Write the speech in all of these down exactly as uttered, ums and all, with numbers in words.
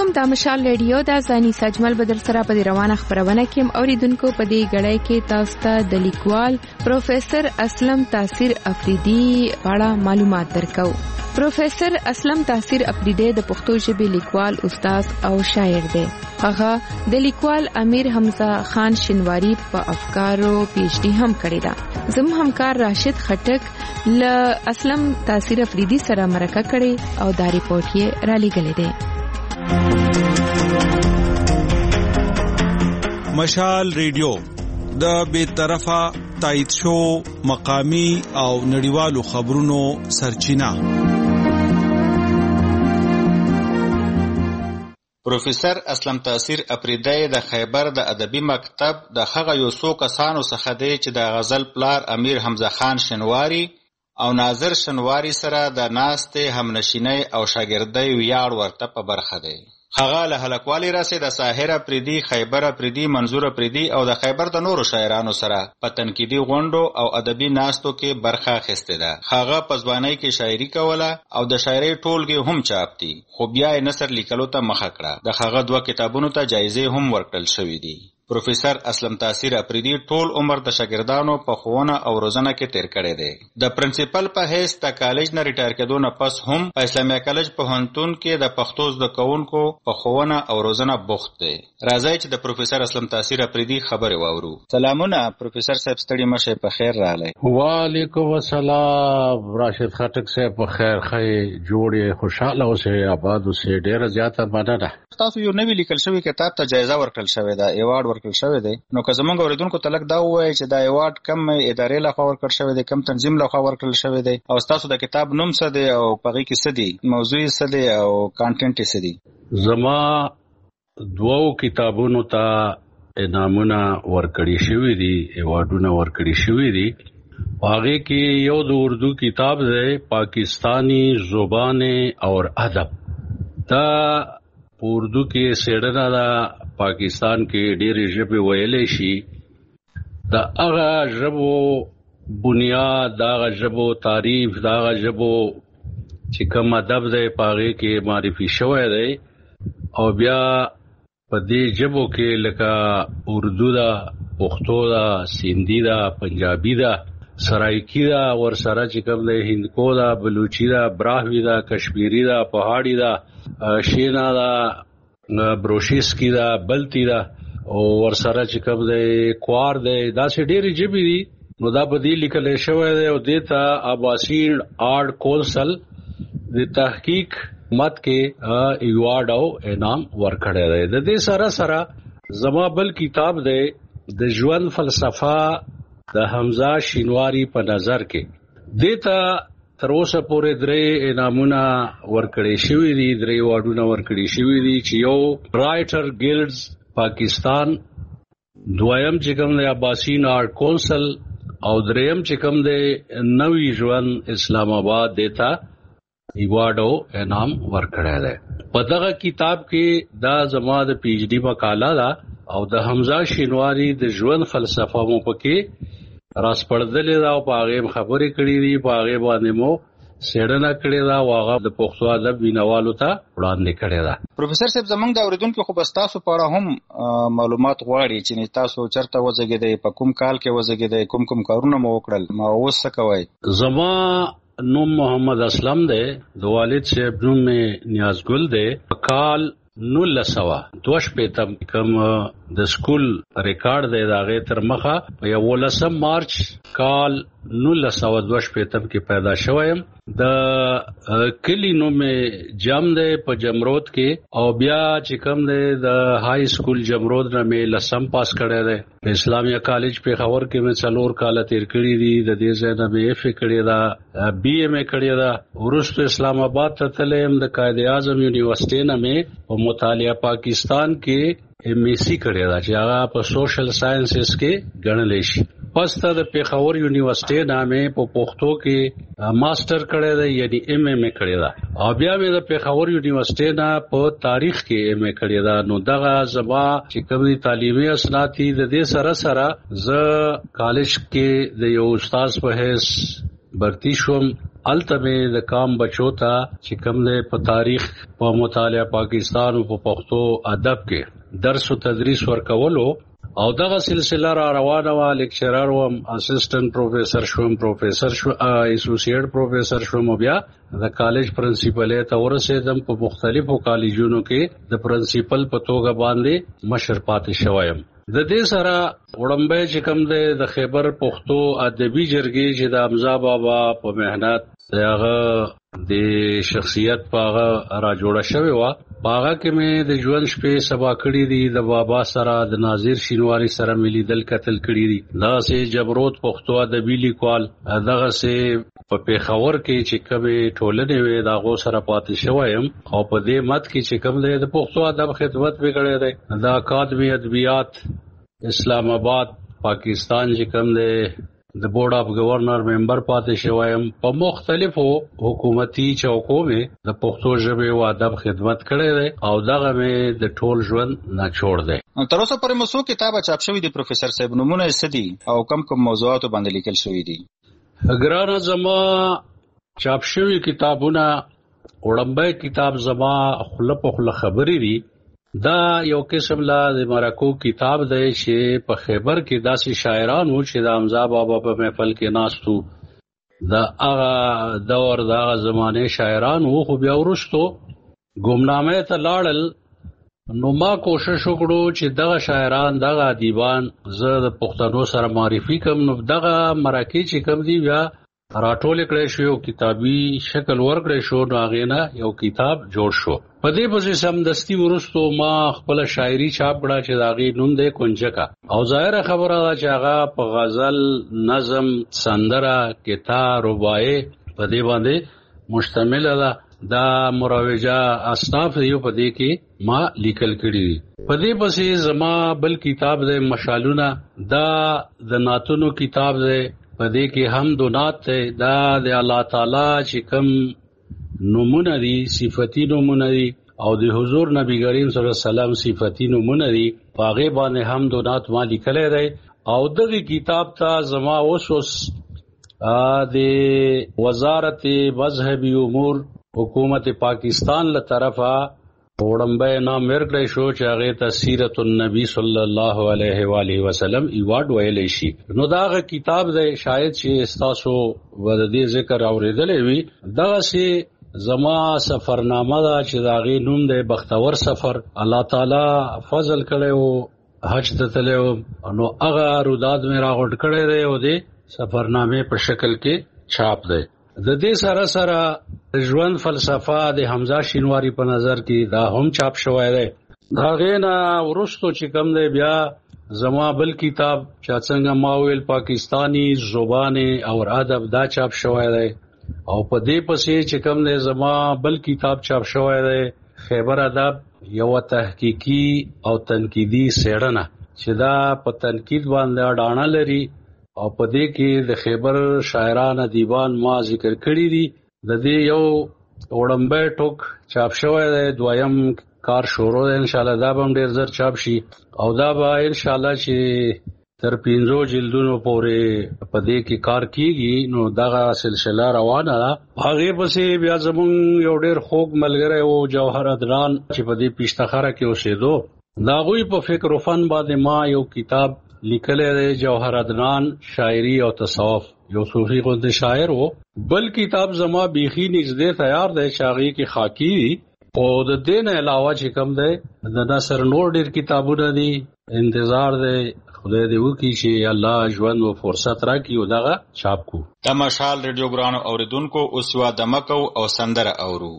علیکم، دا مشال ریډیو دا زانی سجمل بدر سره په روانه خبرونه کې اوریدونکو په دې غړای کې تاسو ته د لیکوال پروفیسور اسلم تاثیر افریدي اړه معلومات درکو. پروفیسور اسلم تاثیر افریدي د پښتو ژبې لیکوال، استاد او شاعر دی. هغه د لیکوال امیر حمزه خان شینواری په افکارو پی ایچ ډي هم کړې ده. زم همکار راشد خټک ل اسلم تاثیر افریدي سره مرکه کړې او دا ریپورت یې را لېږلی دی. مشال ریډیو د بے طرفه تایید شو مقامی او نړیوالو خبرونو سرچینه. پروفیسور اسلم تاثیر افریدی د خیبر د ادبي مکتب د هغه یو څو کسانو څخه دی چې د غزل پلار امیر حمزه خان شینواری او ناظر شینواری سره د ناستې همنشینۍ او شاګردۍ ویاړ ورته په برخه دی. هغه له هلکوالي راسې د ساحر افریدي، خیبر افریدي، منظور افریدي او د خیبر د نورو شاعرانو سره په تنقیدي غونډو او ادبي ناستو کې برخه اخیستې ده. هغه په ځوانۍ کې شاعري کوله او د شاعرۍ ټولګې هم چاپ دي، خو بیا یې نثر لیکلو ته مخه کړه. د هغه دوه کتابونو ته جایزې هم ورکړل شوې دي. پروفیسور اسلم تاثیر افریدي ټول عمر د شاګردانو په ښوونه او روزنه کې تیر کړی دی. د پرنسپل په حیث د کالج نه ریټایر کېدو نه پس هم په اسلامي کالج پوهنتون کې د پښتو زده کوونکو په ښوونه او روزنه بوخت دی. راځئ چې د پروفیسور اسلم تاثیر افریدي خبرې واورو. سلامونه پروفیسور صاحب، ستړي مشه، په خیر راغلی. وعلیکم السلام راشد خټک صاحب، په خیر خې جوړې خوشاله اوسې، آباد اوسې. ډېره زیاته مننه. تاسو یو نوی لیکل شوی کتاب ته جایزه ورکړل شوې ده، ایوارډ ورکړل شوی دی. نو که زمونږ اوریدونکو ته لږ دا ووایي چې دا ایوارډ کم ادارې لخوا ورکړل شوی دی، کم تنظیم لخوا ورکړل شوی دی، او ستاسو د کتاب نوم څه دی او په هغې کې څه دي، موضوع یې څه دی او کانټینټ یې څه دی؟ زما دوو کتابونو ته انعامونه ورکړي شوي دي، ایوارډونه ورکړي شوي دي. هغې کې یو د اردو کتاب دی، پاکستانی زبان اور ادب. دا اردو کې سیډنه دا پاکستان کې ډېرې ژبې ویلی شي. د هغه ژبو بنیاد، د هغه ژبو تعریف، د هغه ژبو چې کوم ادب دی په هغې کې معرفي شوی دی. او بیا په دې ژبو کې لکه اردو ده، پښتو ده، سندي ده، پنجابي ده، سرایکی ده، ورسره چې کوم دی هندکو ده، بلوچي ده، براهوي ده، کشمیري ده، پهاړي ده، شینا ده، بروشیسکی ده، بلتی ده، او ورسره چې کوم دی کوار دی. داسې ډېرې ژبې دي. نو دا په دې لیکلی شوی دی او دې ته اباسین آرټ کونسل د تحقیق مت کې ایوارډ او انعام ورکړی دی. د دې سره سره زما بل کتاب دی د ژوند فلسفه د حمزه شینواری په نظر کې. دې ته تر اوسه پورې درې انعامونه ورکړي شوي دي، درې ایوارډونه ورکړي شوي دي، چې یو رائټر ګیلډز پاکستان، دویم چې کوم دی اباسین آرټ کونسل، او دریم چې کوم دی نوی ژوند اسلام آباد. دیتا ایوارډ او انعام ورکړی دی. په دغه کتاب کې دا زما د پی ایچ ډي مقاله ده او د حمزه شینواری د ژوند فلسفه مو پکې راسپړدلې ده او په هغې خبرې کړي دي، په هغې باندې مو څېړنه کړې ده او هغه د پښتو ادب مینوالو ته وړاندې کړې ده. پروفیسور صاحب، زمونږ د اورېدونکو خو به ستاسو په اړه هم معلومات غواړي چې تاسو چېرته وزېږېدئ، په کوم کال کې وزېږېدئ، کوم کوم کارونه مو وکړل، ما اوس څه کوئ؟ زما نوم محمد اسلم دی، د والد صاحب نوم مې نیازګل دی. په کال نولس سوه دوه شپېتم کوم د سکول ریکارډ دی د هغې تر مخه په یولسم مارچ کال نولس سوه دوه شپېتم کې پیدا شوی یم. د کلي نوم مې جم دی په جمرود کې، او بیا چې کوم دی د های سکول جمرود نه مې لسم پاس کړی دی. په اسلامیه کالج پېښور کې مې څلور کاله تېر کړي دي. د دې ځای نه مې ایف یې کړې ده، بي ایم یې کړې ده. وروسته اسلام آباد ته تللی یم. د قائد اعظم یونیورسټۍ نه مې په مطالعه پاکستان کې ایم ایس سی کړې ده چې هغه په سوشل ساینسز کې ګڼلی شي. پس ته د پېښور یونیورسټۍ نه مې په پښتو کې ماسټر کړی دی، یعنی ایم ایم یې کړې ده، او بیا مې د پېښور یونیورسټۍ نه په تاریخ کې ایم ایم کړې ده. نو دغه زما چې کوم دي تعلیمي اسناد دي، د دې سره سره زه کالج کې د یو استاد په حیث برتی شوم التمه د کام بچو ته چې کوم د په تاریخ په مطالعه پاکستان او په پښتو ادب کې درس او تدریس ورکولو او دغه سلسله را روانه و. لیکچرر وم، اسسټنټ پروفیسور شوم، پروفیسور شو، اسوسییټ پروفیسور شوم، بیا د کالج پرنسپل ته ورسېدم. په مختلفو کالجونو کې د پرنسپل په توګه باندې مشر پاتې شوم. د دې سره وړمبه چې کوم د خیبر پښتو ادبي جرګې چې د حمزه بابا په مهنت دغه د شخصیت پاغه را جوړه شوی و، پاغه کې مې د ژوند شپې سبا کړی دي. د بابا سره د ناظر شینواری سره ملي دل قتل کړی دي. دا سه جبروت پښتو ادبي لیکوال دغه سه په پیښور کې چې کومه ټولنې وې دا غو سره پاتې شوم. او په دې مت کې چې کوم د پښتو ادب خدمت وکړي دي. د اکاډمي ادبیات اسلام آباد پاکستان چې کوم دی د بورډ اف گورنر ممبر پاتې شوم. په مختلفو حکومتي چوکو مې د پښتو ژبې او ادب خدمت کړی دی او دغه مې د ټول ژوند نه چھوڑ دی. تر اوسه پورې مو څو کتابه چاپ شوي دي پروفیسور صاحب؟ نمونه یې څه دي او کوم کوم موضوعاتو باندې لیکل شوي دي؟ ګرانه زما چاپ شوي کتابونه وړمبه کتاب زما خله په خله خبرې دي. دا یو قسم لا د مرکو کتاب دی چې په خیبر کې داسې شاعران وو چې د حمزه بابا په محفل کې ناستو. دا هغه دور د هغه زمانه شاعران وو، خو بیا وروستو ګمنامه ته لاړل. نو ما کوشش وکړو چې دغه شاعران دغه ادیبان زه د پښتنو سره معرفي کوم. نو دغه مرکې چې کوم دي بیا راټول کړی شو، یو کتابي شکل ورکړی شو. نو هغې نه یو کتاب جوړ شو. په دې پسې سمدستي وروستو ما خپل شاعري چاپ کړه چې د هغې نوم دی کنجکا. او ظاهره خبره ده چې هغه په غزل، نظم، سندره، کتا، رباعي په دې باندې مشتمله ده. دا مروجه اصناف یو په دې کې ما لیکل کړي دي. په دې پسې زما بل کتاب دی مشالونه. دا د ناتونو کتاب دی. په دې کې حمد و نعت دی. دا د الله تعالی چې کوم نمونه دي، صفتی نمونه دي او د حضور نبی کریم صلی الله علیه وسلم صفتی نمونه دي، پاغه باندې حمد و نعت ما لیکلای دی. او دغه کتاب ته زما اوس اوس د وزارت مذهبي امور حکومت پاکستان له طرفه وړمبه نام ورکړی شو چې هغه ته سیرت النبی صلی الله علیه و آله وسلم ایوارډ ویل شي. نو داغه کتاب دی شاید چې استاسو ود دې ذکر اوریدلې وي. دغه سي زما سفرنامه دا چې داغه نوم دی بختور سفر. الله تعالی فضل کړو، حج ته تلو. نو هغه روداد مې راغونډ کړی دی او د سفرنامه په شکل کې چاپ دی. د دې سره سره ژوند فلسفه د حمزه شینواری په نظر کې دا هم چاپ شوی دی. دا غینا ورستو چې کوم دی بیا زما بل کتاب چې څنګه ما ویل پاکستانی زبان او ادب دا چاپ شوی دی. او په دې پسې چې کوم دی زما بل کتاب چاپ شوی دی خیبر ادب یو تحقیقی او تنقیدی څېړنه چې دا په تنقید باندې اډانه لري. او په دې کې د خیبر شاعران ادیبان ما ذکر کړی دي. د دې یو وړمبه ټوک چاپ شوی دی. دویم کار شروع دی، ان شاء الله دا به ډیر زر چاپ شي او دا به ان شاء الله چې تر پنځو جلدونو پورې په دې کې کار کیږي. نو دغه سلسله روانه ده. هغه پسې بیا زمونږ یو ډیر خوږ ملګری او جوهر ادران چې په دې پیشتخره کې اوسېدو، دا غوی په فکر او فن باندې ما یو کتاب لیکلی دی، جوهر ادران شاعری او تصوف. یو صوفي غوند شاعر وو. بل کتاب زما بیخي نږدې تیار دی چې هغه کې خاکی دي. او د دې نه علاوه چې کوم دی د نصر نور ډیر کتابونه دي. انتظار دی خدای دې وکړي چې الله ژوند او فرصت راکړي او دغه چاپ کو. د مشال ریډیو ګرانو اوریدونکو اوس یو دمکو او سندره اورو.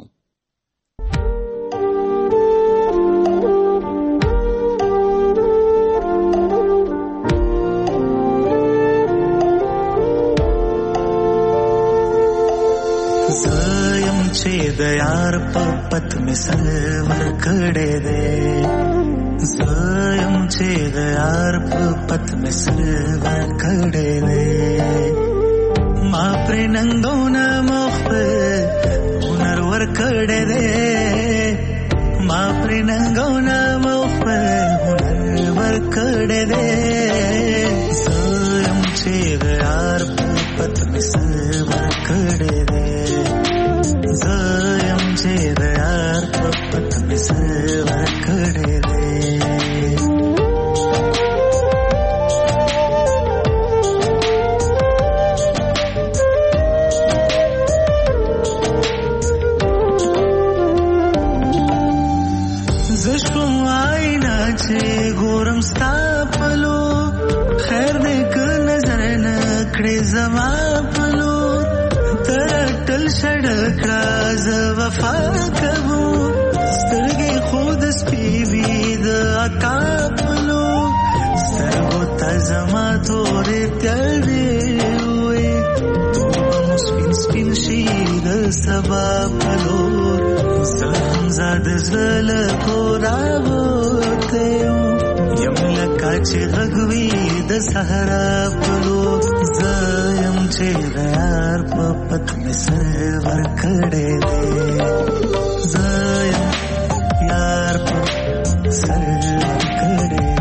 زایم چې د یار په پت می سلور کړه دې، زایم چې د یار په پت می سلور کړه دې، ما پر ننګونه مخ هنر ور کړه دې، ما پر ننګونه مخ هنر ور کړه دې، زایم چې د یار په پت می سلور کړه دې. زما پلور ترټل شړکړه ز وفا کوو سترګې خود سپیوي د اکا پلور سترګو ته زما تورې تړې وې توبه مو سپین سپین شي د سبا پلور زه هم زاد زړه له کوره وتې یم لکه چې غږ وي د صحرا په لور زه یم چې د یار په پت مې سر ورکړی دی زه یم یار په سر ورکړی دی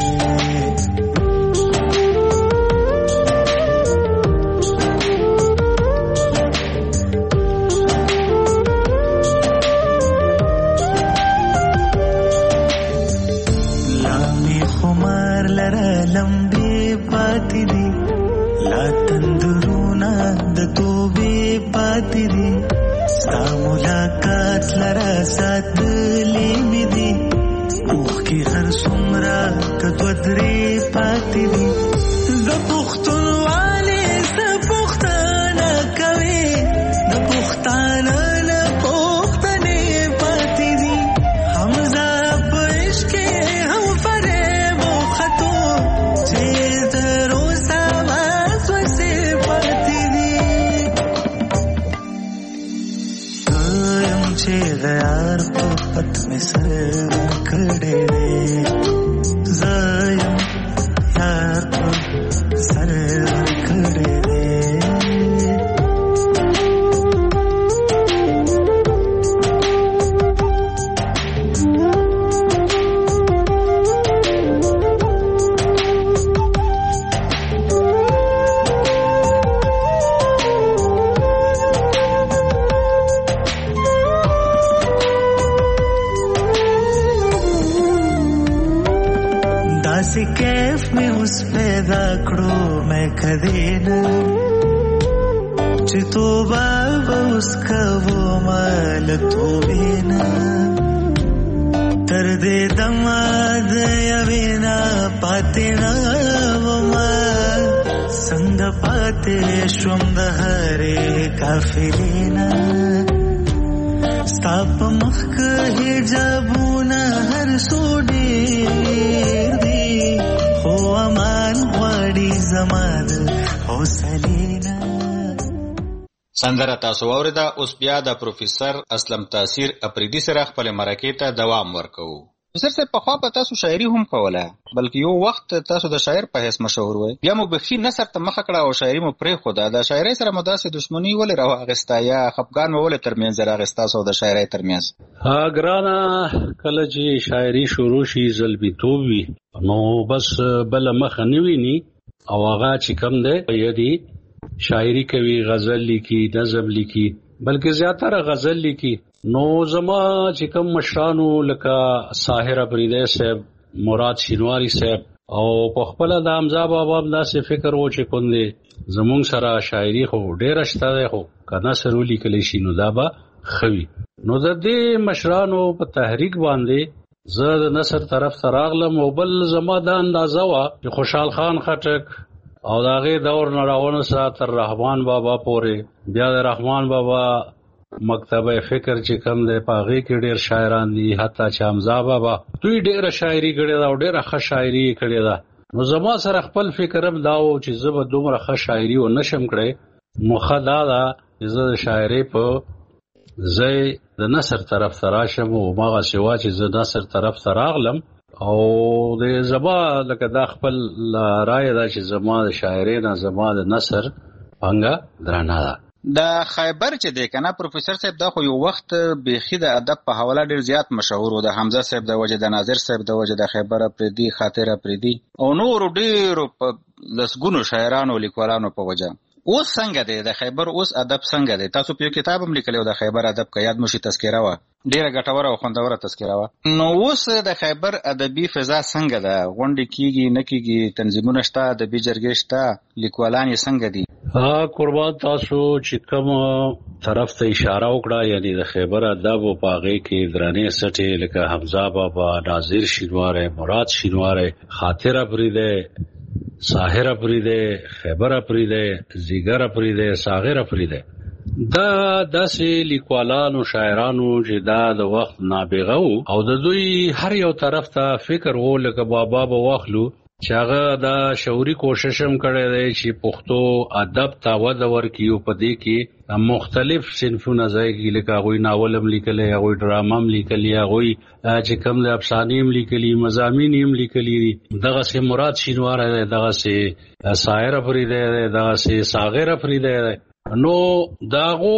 لمبې پاتې دي لا تندرونا د توبې پاتې دي ستا ملاقات لرا ساتلې مې دي اوښکې هر څومره که دوه درې پاتې دي د پښتونوالې څه پوښتنه کوې د پښتانه نه پوښتنې پاتې دي حمزه په عشق کې هم فریب وختو چې تر اوسه وسوسې پاتې دي زه یم چې د یار په پت مې سر ورکړی دی زه یم یار په سر ورکړی دی داسې کیف مې اوس پیدا کړو مې کدینا چې توبه به اوس کوم له توبې نه تر دې دمه د یوې نه پاتې نه ومه څنګه پاتې شوم د هرې قافلې نه ستا په مخ که حجابونه هر څو ډېر دي خو امان غواړي زما د حوصلې نه. سندره تاسو واورېده. اوس بیا د پروفیسر اسلم تاثیر اپریدي سره خپل مرکې ته دوام ورکوو. پروفیسر صاحب پخوا په تاسو شاعري هم کوله بلکې یو وخت تاسو د شاعر په حیث مشهور وئ بیا مو بخي نثر ته مخه کړه او شاعري مو پرېښوده. د شاعرۍ سره مو داسې دښمني ولې راواخیسته یا خفګان مو ولې ترمنځ راغی ستاسو د شاعرۍ ترمنځ؟ ها ګرانه کله چې شاعري شروع شي زلمیتوب وي نو بس بله مخه نه ویني او هغه چې کم دی یدي شاعري کوي غزل لیکي نظم لیکي بلکې زیاتره غزل لیکي. نو زما چې کوم مشرانو لکه ساحر اپریدی صاحب مراد شینواری صاحب او په خپل د حمزه بابا هم داسې فکر و چې کوندې زمونږ سره شاعري خو ډېره شته دی خو که نثر ولیکلی شي نو دا به ښه وي. نو د دې مشرانو په تحریک باندې زه د نثر طرف ته راغلم او بل زما دا اندازه وه چې خوشحال خان خټک او د هغې دور نه راونسه تر رحمان بابا پورې بیا د رحمان بابا مکتبه فکر چې کم دی په هغې کې ډېر شاعران دي حتی چې حمزه بابا دوی ډېره شاعري کړې ده او ډېره ښه شاعري یې کړې ده. نو زما سره خپل فکر هم دا و چې زه به دومره ښه شاعري و نشم کړی نو ښه دا ده چې زه د شاعرۍ په ځای د نثر طرف ته راشم او هماغسې وه چې زه نثر طرف ته راغلم او د زما لکه دا خپل رایه ده چې زما د شاعرۍ نه زما د نثر پانګه درنه ده. د خیبر چې دی کنه پروفیسر صاحب دا خو یو وخت بیخي د ادب په حواله ډیر زیات مشهور و د حمزه صاحب د وجه د ناظر صاحب د وجه د خیبر اپریدي خاطر اپریدي او نور ډیرو په لسګونو شاعرانو لیکوالانو په وجه. اوس څنګه دی د خیبر اوس ادب څنګه دی؟ تاسو په یو کتاب هم لیکلی د خیبر ادب که یاد مو شي تذکره وه ډیره ګټوره او خوندوره تذکره وه. نو اوس د خیبر ادبي فضا څنګه ده؟ غونډې کیږي نه کیږي؟ تنظیمونه شته؟ ادبي جرګې شته؟ لیکوالان یې څنګه دي؟ ها قربان تاسو چې کوم طرف ته اشاره وکړه یعنی د خیبر ادب او په هغې کې درنې سټې لکه حمزه بابا، ناظر شینواری، مراد شینواری، خاطر اپریدی ساحر پریده، خیبر پریده، زیګر پریده، ساغر پریده. دا داسې لیکوالانو شاعرانو چې دا د وخت نابغه وو او د دوی هر یو طرف ته فکر وو لکه بابا به واخلو چې هغه دا شعوري کوشش هم کړی دی چې پښتو ادب ته وده ورکړي او په دې کې مختلف صنفونه ځای کې لکه هغوی ناول هم لیکلی، هغوی ډرامه هم لیکلي، هغوی چې کوم د افسانې هم لیکلي، مضامین هم لیکلي دي. دغسې مراد شینواری دی، دغسې ساحر افریدی دی، دغسې ساغر افریدی دی. نو داغو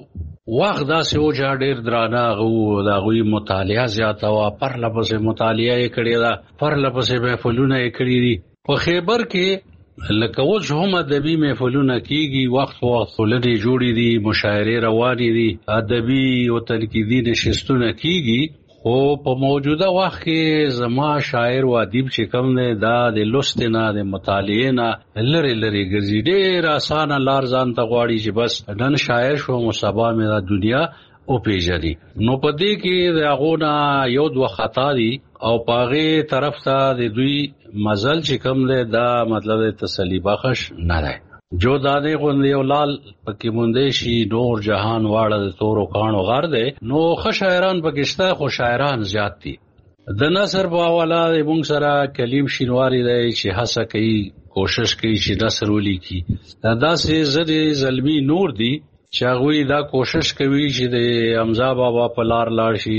وخت داسې و چې ډېر درانه هغه و، د هغوی مطالعه زیاته وه، پرله پسې مطالعه یې کړې ده، پرله پسې محفلونه یې کړي دي. په خیبر کې لکه اوس هم ادبي محفلونه کېږي، وخت په وخت ټولنې جوړې دي، مشاعرې روانې دي، ادبي او تنقیدي نشستونه کېږي. خو په موجوده وخت کې زما شاعر و ادیب چې کوم دی دا د لوستې نه د مطالعې نه لرې لرې ګرځي. ډېر اسانه لار ځان ته غواړي چې بس نن شاعر شوم او سبا مې دا دنیا وپېژني. نو په دې کې د هغو نه یو دوه خطا دي او په هغې طرف ته د دوی مزل چې کوم دی دا مطلب د تسلي بخش نه دی. جو دانې غوندې یو لال پکې موندی شي، نور جهان واړه د تورو کاڼو غر دی. نو ښه شاعران پکې شته خو شاعران زیات دي. د نثر په حواله د موږ سره کلیم شینواری دی چې هڅه کوي، کوشش کوي چې نثر ولیکي. داسې ضد زلمي نور دي چې هغوی دا کوشش کوي چې د حمزه بابا په لار لاړ شي،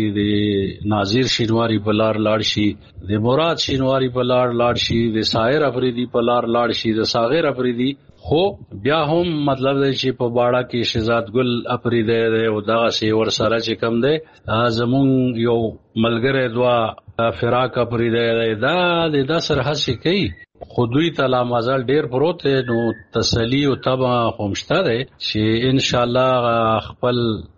د ناظر شینواری په لار لاړ شي، د مراد شینواری په لار لاړ شي، د ساحر افریدي په لار لاړ شي، د ساغر افریدي. خو بیا هم مطلب دی چې په باړه کې شهزاد ګل افریدی دی او دغسې ورسره چې کوم دی زمونږ یو ملګری دوه فراق افریدی دی. دا د نثر هڅې کوي خو دوی ته لا مزل ډېر پروت دی. نو تسلي او طبع خو شته دی چې انشاءالله خپل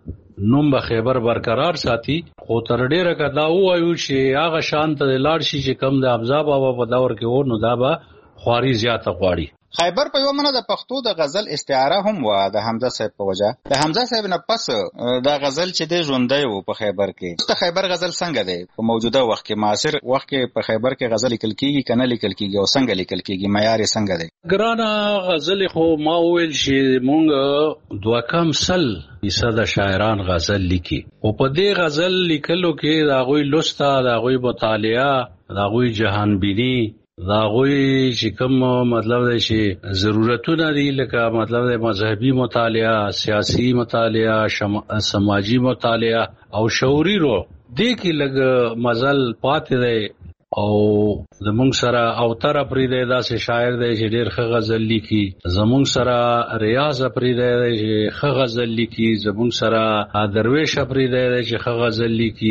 نوم به خیبر برقرار ساتي. خو تر ډېره که دا ووایو چې هغه شان ته لاړ شي چې کوم د حمزه بابا په دور کې و، نو دا به خواري زیاته غواړي. خیبر په یو منه د پښتو د غزل استعاره هم و د حمزه صاحب په وجه. د حمزه صاحب نه پس دا غزل چې دی ژوندی و په خیبر کې. د خیبر غزل څنګه دی په موجوده وخت کې، معاصر وخت کې په خیبر کې غزل لیکل کېږي که نه لیکل کېږي او څنګه لیکل کېږي، معیار یې څنګه دی؟ ګرانه غزل خو ما وویل چې مونږ دوه کم سل فیصده شاعران غزل لیکي. او په دې غزل لیکلو کې د هغوی لوسته، د هغوی مطالعه، د هغوی جهانبیني، دا غوی چې کوم مطلب دی چې ضرورتونه دي لکه مطلب دی مذهبي مطالعه، سیاسی مطالعه، سماجی مطالعه او شعوري رو دې کې لږ مزل پاتې دی. او زمونږ سره اوتر افریدی داسې شاعر دی چې ډېر ښه غزل لیکي. زمونږ سره ریاض افریدی دی چې ښه غزل لیکي. زمونږ سره درویش افریدی دی چې ښه غزل لیکي.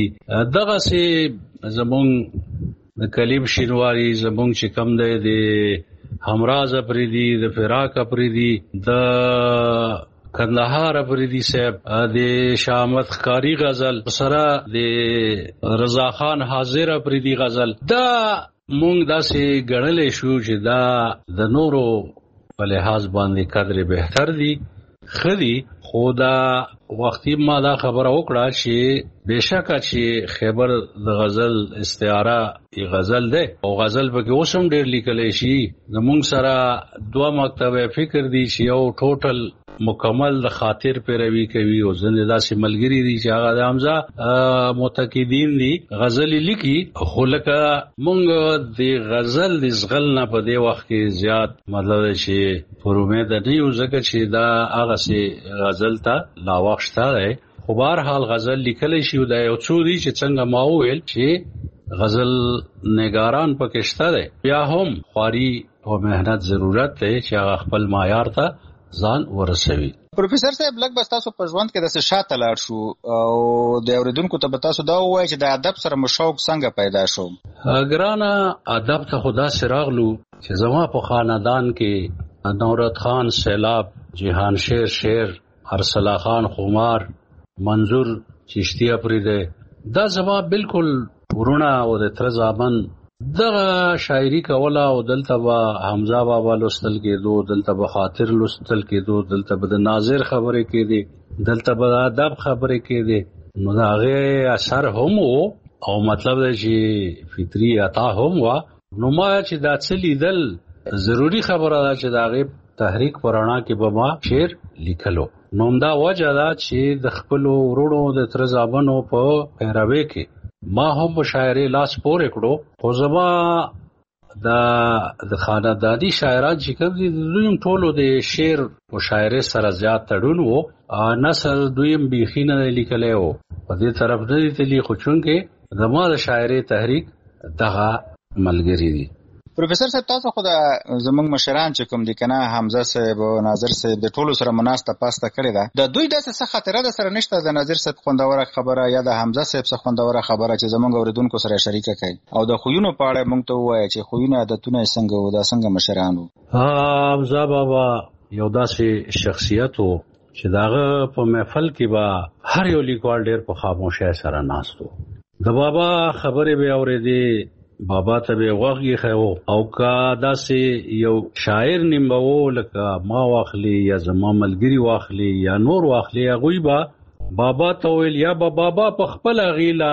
دغسې زمونږ د کلیم شینواری زمونږ چې کم دی د همراز افریدي، د فراق افریدي، د کندهار افریدي صاحب، د شامت خکاری غزل سره د رضا خان حاضر افریدي غزل. دا مونږ داسې ګڼلی شو چې دا د نورو په لحاظ باندې قدر بهتر دي، ښه دي. خو دا وختي ما دا خبره وکړه چې بېشکه چې خیبر د غزل استعاره غزل دی او غزل پکې اوس هم ډېر لیکلی شي. زمونږ سره دوه مکتبه فکر دي چې یو ټوټل مکمل د خاطر پیروي کوي او ځینې داسې ملګري دي چې هغه د حمزه معتقدین دي غزل لیکي. خو لکه مونږ د غزل د زغل نه په دې وخت کې زیات مطلب دی چې پر امید نه یو ځکه چې دا هغسې غزل ته لا وخت شته دی. خو بهرحال غزل لیکلی شي. دا یو څو دي چې څنګه ما وویل چې غزل نګاران پکې شته دی. بیا هم خواري او محنت ضرورت دی چې هغه خپل معیار ته ځان ورسوي. پروفیسر صاحب لږ بس تاسو په ژوند کې داسې شاته لاړ شو او د اورېدونکو ته به تاسو دا ووایئ چې د ادب سره مو شوق څنګه پیدا شو؟ ګرانه ادب ته خو داسې راغلو چې زما په خاندان کې نورت خان سیلاب، جهان شیر شیر، ارسلا خان خمار، منظور چشتی افریدی، دا زما بالکل ورونه او د تره زامن دغه شاعري کوله. او دلته به حمزه بابا لوستل کېدو، دلته به خاطر لوستل کېدو، دلته به د ناظر خبرې کېدې، دلته به د ادب خبرې کېدې. نو د هغې اثر هم و او مطلب دی چې فطري عطا هم وه. نو ما چې دا څه لیدل ضروری خبره ده چې دا غي تحریک پرانا کې به ما شعر لیکلو. نومدا وجه دا چې د خپل ورونو د تر ځابنو په پیروي کې ما هم شاعري لاس پورې کړو. خو زما د د خاندانی شاعران چې کوم دي دویم ټولو د شعر او شاعري سره زیات تړون وو. نسل دویم بيخینه لیکلی وو په دې طرف نه دي تلی خو چونکې زما د شاعري تحریک دغه ملګری دي. پروفیسور صاحب تاسو خو د زمونږ مشران چې کوم دي کنه حمزه صاحب او ناظر صاحب د ټولو سره مناسته پاسته کړی ده. د دوی داسې څه خاطره ده سره نشته د ناظر صاحب خوندوره خبره یا د حمزه صاحب څخه خوندوره خبره چې زمونږ اوریدونکو سره شریکه کړي او د خوینو په اړه موږ ته وایي چې خوینه عادتونه څنګه وو دا څنګه مشرانو. ها حمزه بابا یو داسې شخصیت وو چې داغه په محفل کې با هر یو لیکوال ډېر په خاموشۍ سره ناستو. د بابا خبرې به اورېدې، بابا ته به غوږی خو او کا داسې یو شاعر نیمبو لکه ما واخلی یا زما ملګری واخلی یا نور واخلی هغه با بابا ته ویل یا با بابا په خپل غیلا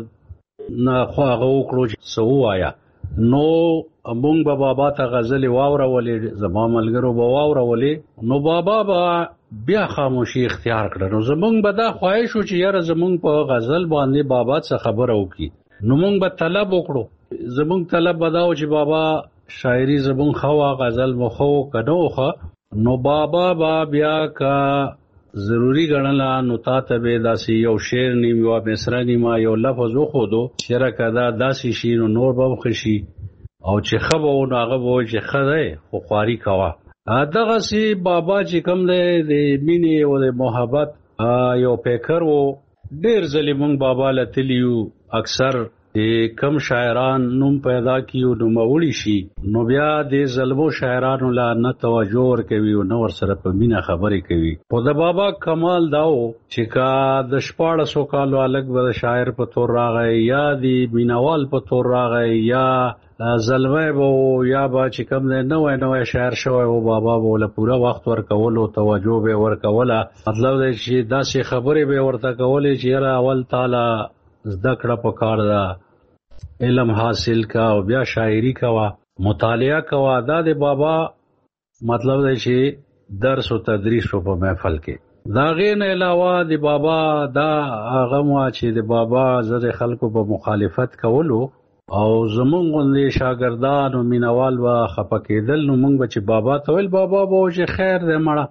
نه خو هغه وکړو سو وایا نو مونږ به بابا ته غزل واورولې زما ملګرو به واورولې نو بابا با بیا خاموشي اختیار کړه. نو زمونږ به دا خواهش و چې یاره زمونږ په غزل باندې بابا څخه خبره وکړي. نو مونږ به طلب وکړو. زمونږ طلب بداو چې بابا شاعری زمونږ خوا غزل مخو کنوخه نو بابا با بیا کا ضروری ګڼلا نو تا ته به داسې یو شعر نیم یو مصرع نیم یو لفظ خو دو شعر کدا داسې شي نو نور به خشي او چې خبو نو هغه وو چې خدای خو خواري کوا. دغه سي بابا چې کوم دی د مینې او د محبت یو پیکر وو. ډېر ځلې مونږ بابا لتلیو اکثر د کم شاعران نوم پیدا کیو نو موړي شي نو بیا د ظلمو شاعرانو لا نه توجه ور کوي او نو ور سره په مینا خبرې کوي. خو د بابا کمال داو چې کا د شپاړس سو کالو الګ به شاعر په تور راغی یا د مینوال په تور راغی یا زلمه بو یا با چې کم نه نوې نوې شاعر شوی او بابا بوله پورا وخت ور کول او توجه به ور کوله. مطلب دا چې داسې خبرې به ورته کولې چې را اول تعالی زده کړه په کار ده، علم حاصل کا او بیا شاعری کوا، مطالعه کوا. دا د بابا مطلب دی چې درس او تدریس په محفل کې. دا غین علاوه د بابا دا هغه مو چې د بابا زره خلکو په مخالفت کولو او زمونږ غوندې شاګردان او مینوال و خپکېدل نو مونږ به چې بابا ته ویل بابا به چې خیر دې مړه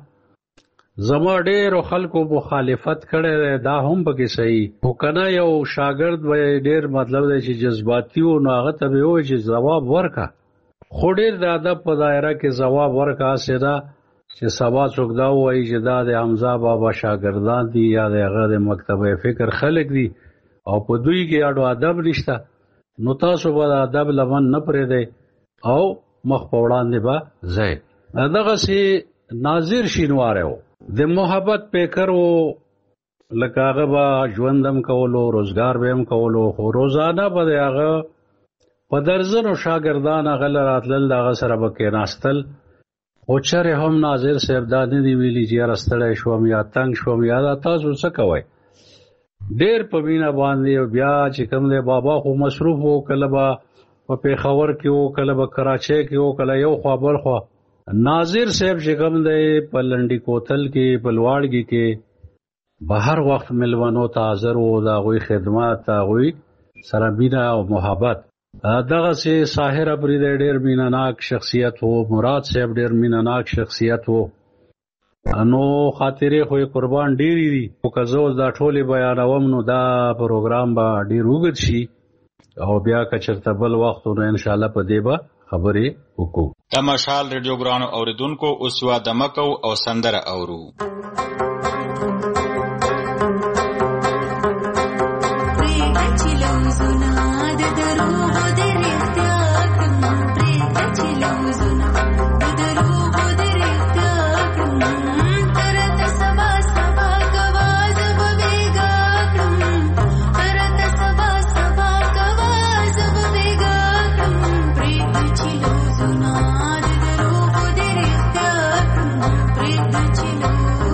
زما ډېرو خلکو مخالفت کړی دا هم پکې صحیح خو کنه یو شاګرد به ډېر مطلب دی چې جذباتي و نو هغه ته به وایي چې ځواب ورکه خو ډېر د ادب په دایره کې ځواب ورکه هسې ده چې سبا څوک دا وایي چې دا د حمزه بابا شاګردان دي یا د هغه د مکتبه فکر خلک دي او په دوی کې اډو ادب نشته نو تاسو به د ادب لمن نه پرېږدئ او مخ په وړاندې به ځئ. دغسې ناظر شینواری و د محبت پیکر و لکه هغه به ژوند هم کولو روزګار به هم کولو خو روزانه به د هغه په درځنو شاګردان هغه له راتلل د هغه سره به کېناستل خو چرې هم ناظر صاحب دا نه دي ویلي چې یاره ستړی شوم یا تنګ شوم یا دا تاسو څه کوئ. ډېر په مینه باندې بیا چې کوم دی بابا خو مصروف و کله به په پېښور کې و کله به کراچۍ کې و کله یو خوا بل خوا. ناظر صاحب چې کوم دی په لنډي کوتل کې په لواړګي کې به هر وخت ملمنو ته حاضر و د هغوی خدمت هغوی سره مینه او محبت. دغسې ساحر اپریدی ډېر مینهناک شخصیت و، مراد صاحب ډېر مینهناک شخصیت و. نو خاطرې خو یې قربان ډېرې دي خو که زه اوس دا ټولې بیانوم نو دا پروګرام به ډېر اوږد شي او بیا که چېرته بل وخت نو انشاءالله په دې به خبرې وکړو. د مشال ریډیو ګرانو اوریدونکو اوس یوه دمه کوو او سندره اورو. Chilo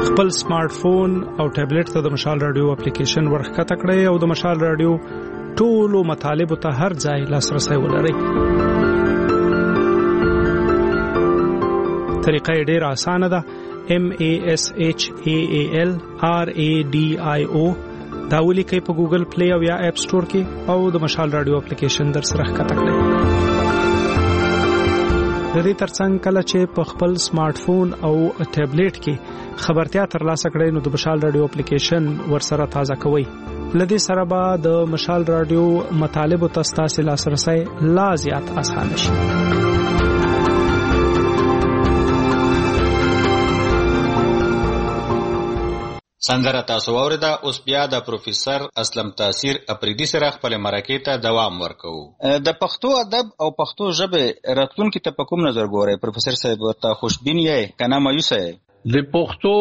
خپل سمارټ فون او ټابلیټ ته د مشال رادیو اپلیکیشن ورخکته کړئ او د مشال رادیو ټولو مطالبو ته هر ځای لاسرسي ولرئ. طریقه یې ډېره اسانه ده. M A S H A A L R A D I O دا ولیکئ په ګوګل پلی او یا اپ سٹور کې او د مشال رادیو اپلیکیشن در سره ښکته کړئ. د دې ترڅنګ کله چې په خپل سمارټ فون او ټابلیټ کې خبرتیا ترلاسه کړئ نو د مشال رادیو اپلیکیشن ورسره تازه کوئ. لدې سره به د مشال رادیو مطالب او تاسو لاسرسي لا زیات اسانه شي. سندره تاسو اوریدا. اوس بیا د پروفیسور اسلم تاثیر اپریدي سره خپل مرکه ته دوام ورکوو. د پښتو ادب او پښتو ژبه راتلونکي ته په کوم نظر ګورئ پروفیسور صاحب؟ ورته خوشبین یې کنه مایوس یې؟ د پښتو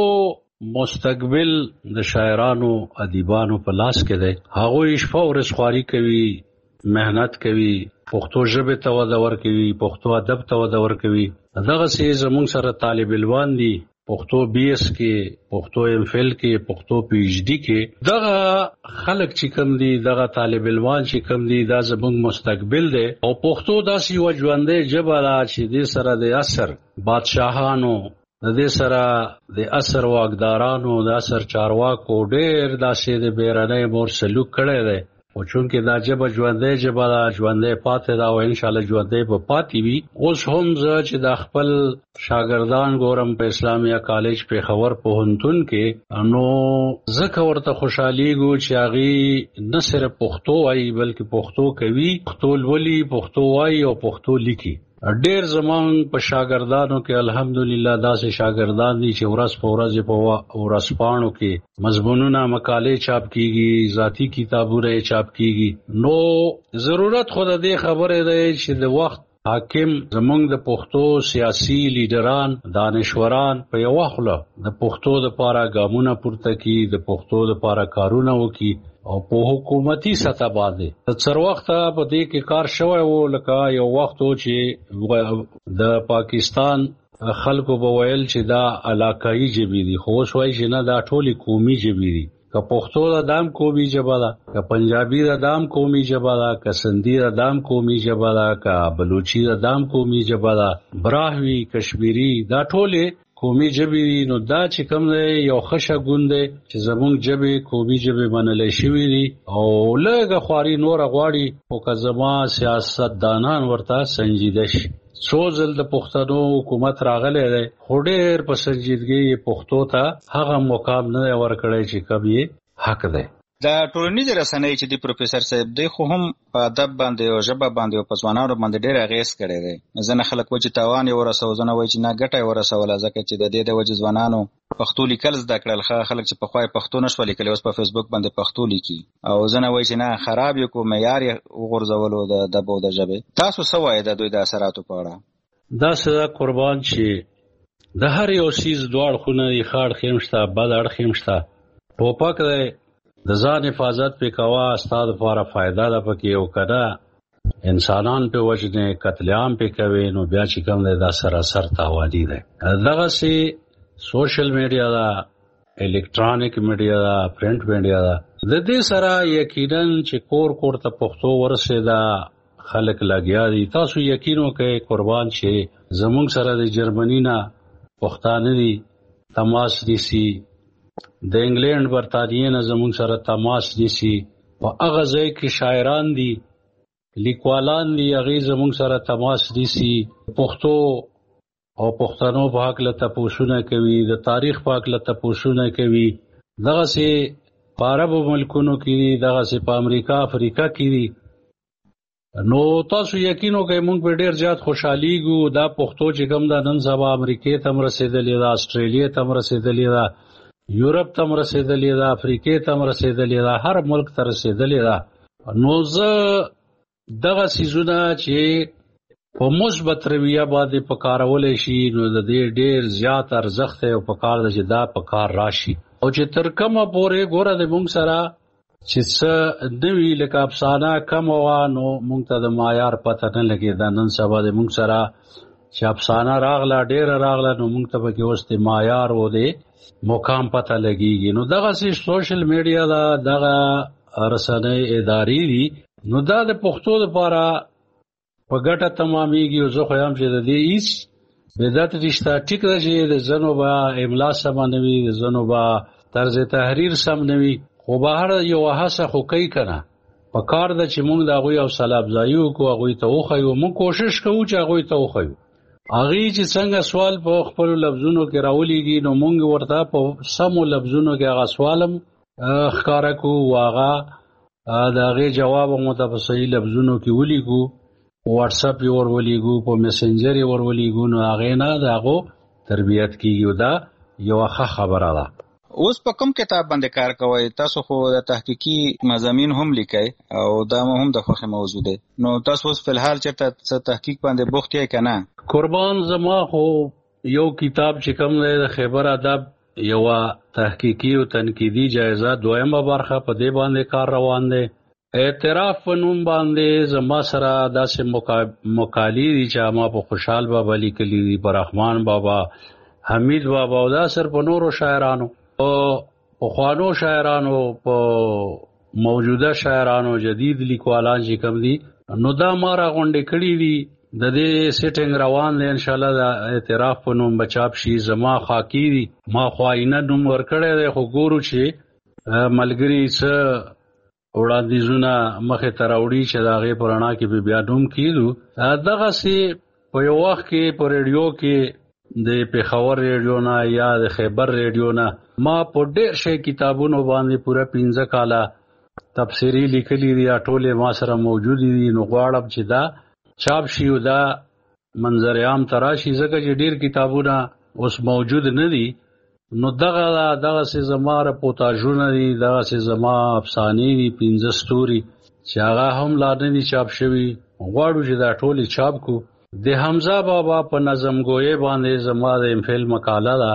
مستقبل د شاعرانو ادیبانو په لاس کې دی. هغه شپه ورځ خواري کوي، مهنت کوي، پښتو ژبه ته وده ورکوي، پښتو ادب ته وده ورکوي. دغه سي زموږ سره طالب علمان دي پښتو بی ایس کې، پښتو ایم فل کې، پښتو پی ایچ ډی کې. دغه خلک چې کوم دي، دغه طالب علمان چې کوم دي، دا زموږ مستقبل دی. او پښتو داسې یو ژوندۍ ژبه ده چې دې سره د عصر بادشاهانو، د دې سره د عصر واکدارانو، د عصر چارواکو ډېر داسې د بیرنۍ مور سلوک کړی دی. او چونکې دا ژبه ژوندۍ ژبه ده، ژوندۍ پاتې ده او انشاءالله ژوندۍ به پاتې وي. اوس هم زه چې د خپل شاګردان ګورم په اسلامیه کالج پېښور پوهنتون کې، نو ځکه ورته خوشحالیږو چې هغې نه صرف پښتو وایي بلکې پښتو کوي، پښتو لولي، پښتو وایي او پښتو لیکي. ډېر زمان په شاګردانو کې الحمدلله داسې شاګردان دي چې ورځ په ورځ په ورځپاڼو کې مضمونونه مقالې چاپ کیږي، ذاتی کتابونه چاپ کیږي. نو ضرورت خو د دې خبرې دی چې د وخت حاکم زمونږ د پښتو سیاسي لیډران، دانشوران په یو خوله د پښتو لپاره ګامونه پورته کړي، د پښتو لپاره کارونه وکړي او په حکومتي سطح باندې تر وخته په دې کې کار شوی و. لکه یو وخت و چې د پاکستان خلکو به ویل چې دا علاقايي ژبې دي، خو اوس وایي چې نه، دا ټولې قومي ژبې دي. که پښتو د دام قومي ژبه ده، که پنجابي د دام قومي ژبه ده، که سندي د دام قومي ژبه ده، که بلوچي د دام قومي ژبه ده، براهوي، کشمیري، دا ټولې قومي ژبې دي. نو دا چې کوم دی یو ښه شګون دی چې زموږ ژبې قومي ژبې منلی شوي دي او لږه خواري نوره غواړي. خو که زما سیاستدانان ورته سنجیده شي. څو ځل د پښتنو حکومت راغلی دی خو ډېر په سنجیدګۍ پښتو ته هغه مقام نه دی ورکړی چې کوم یې حق دی. د ټولنیزې رسنۍ چې دی پروفیسور صاحب دی خو هم په ادب باندې او ژبه باندې او په ځوانانو باندې ډېر اغېز کړی دی. ځینې خلک وایي چې تاوان یې ورسوه، ځینې وایي چې نه ګټه یې ورسوله، ځکه چې د دې د وجې ځوانانو پښتو لیکل زده کړل. ښه خلک چې پخوا یې پښتو نه شوه لیکلی اوس په فیسبوک باندې پښتو لیکي، او ځینې وایي چې نه خراب یې کو، معیار یې وغورځولو د ادب او د ژبې. تاسو څه وایئ د دوی د اثراتو په اړه؟ داسې ده قربان چې د هر یو څیز دوه اړخونه دي، ښه اړخ هم شته، بد اړخ هم شته. ټوپک دی، د ځان حفاظت پې کوه، ستا دپاره فایده ده پکې، او که نه انسانان پې وژنې، قتل عام پې کوې، نو بیا چې کوم دی دا سراسر تاواني دی. دغسې سوشل میډیا ده، الکترانیک میډیا ده، پرنټ میډیا ده. د دې سره یقینا چې کور کور ته پښتو ورسېده، خلک لګیا دي. تاسو یقین وکړئ قربان چې زموږ سره د جرمني نه پښتانه دي تماس نیسي، د انګلینډ برطانیې نه زموږ سره تماس نیسي، په هغه ځای کې شاعران دي، لیکوالان دي، هغې زموږ سره تماس نیسي، پښتو او پښتنو په هکله تپوسونه کوي، د تاریخ په هکله تپوسونه کوي. دغسې په عربو ملکونو کې دي، دغسې په امریکا افریقا کې دي. نو تاسو یقین وکړئ موږ په ډېر زیات خوشحالیږو. دا پښتو چې کوم ده نن سبا امریکې ته هم رسېدلې ده، اسټرالیا ته هم رسېدلې ده، یورپ ته هم رسېدلې ده، افریقې ته هم رسېدلې ده، هر ملک ته رسېدلې ده. نو زه دغه څیزونه چې په مثبت رویه باندې په کارولی شي نو د دې ډېر زیات ارزښت دی او په کار ده چې دا په کار راشي. او چې تر کومه پورې ګوره د موږ سره چې څه نوي لکه افسانه کمه وه نو موږ ته د معیار پته نه لګېده. نن سبا د موږ سره چې افسانه راغله ډېره راغله نو موږ ته پکې اوس د معیار و دی مقام پته لګېږي. نو دغسې سوشل میډیا دا دغه رسنۍ ادارې دي نو دا د پښتو دپاره په ګټه تمامېږي. او زه خو یم چې د دې هېڅ بدعت رشته ټیک ده چې د ځنو به املا سمه نه وي، د ځنو به طرز تحریر سم نه وي، خو بهر یو هڅه خو کوي که نه. په کار ده چې موږ د هغوی حوصله افزایي وکړو، هغوی ته وښیو. موږ کوشش کوو چې هغوی ته وښیو. هغوی چې څنګه سوال په خپلو لفظونو کې راولېږي نو موږ ورته په سمو لفظونو کې هغه سوال هم ښکاره کړو، هغه د هغې جواب هم ورته په صحیح لفظونو کې ولیکو، واټساپ یې ور ولیږو، په میسنجر یې ور ولیږو، نو هغې نه د هغو تربیت کېږي. دا یوه ښه خبره ده. اوس په کوم کتاب باندې کار کوئ؟ تاسو خو د تحقیقي مضامین هم لیکئ او دا هم د خوښې موضوع دی، نو تاسو اوس فی الحال چېرته څه تحقیق باندې بوخت یې که نه؟ قربان زما خو یو کتاب چې کوم دی د خیبر ادب یوه تحقیقي او تنقیدي جایزه دویمه برخه په دې باندې کار روان دی. اعتراف په نوم باندې زما سره داسې مقالې دي چې ما په خوشحال بابا لیکلي دي، په رحمان بابا، حمید بابا او دا سر په نورو شاعرانو، په پخوانو شاعرانو، په موجوده شاعرانو، جدید لیکوالان چې کوم دي نو دا ما راغونډې کړي دي. د دې سیټینګ روان دی، انشاءالله د اعتراف په نوم به چاپ شي. زما خاکی دي، ما خو آینه نوم ورکړی دی، خو ګورو چې ملګري څه وړاندیزونه مخې ته راوړي چې د هغې په رڼا کې به بیا نوم کېدو. دغسې په یو وخت کې په ریډیو کې د پېښور ریډیو نه یا د خیبر ریډیو نه ما په ډېر شی کتابونو باندې پوره پنځه کاله تبصرې لیکلي دي، ټولې ما سره موجودې دي. نو غواړم چې دا چاپ شي او دا منظر عام ته راشي، ځکه چې ډېر کتابونه اوس موجود نه دي. نو دغه دغسې زما رپوتاژونه دي، دغسې زما افسانې دي پنځه ستوري چې هغه هم لا نه دي چاپ شوي. غواړو چې دا ټولې چاپ کړو. د حمزه بابا په نظمګویۍ باندې زما د ام فل مقاله ده،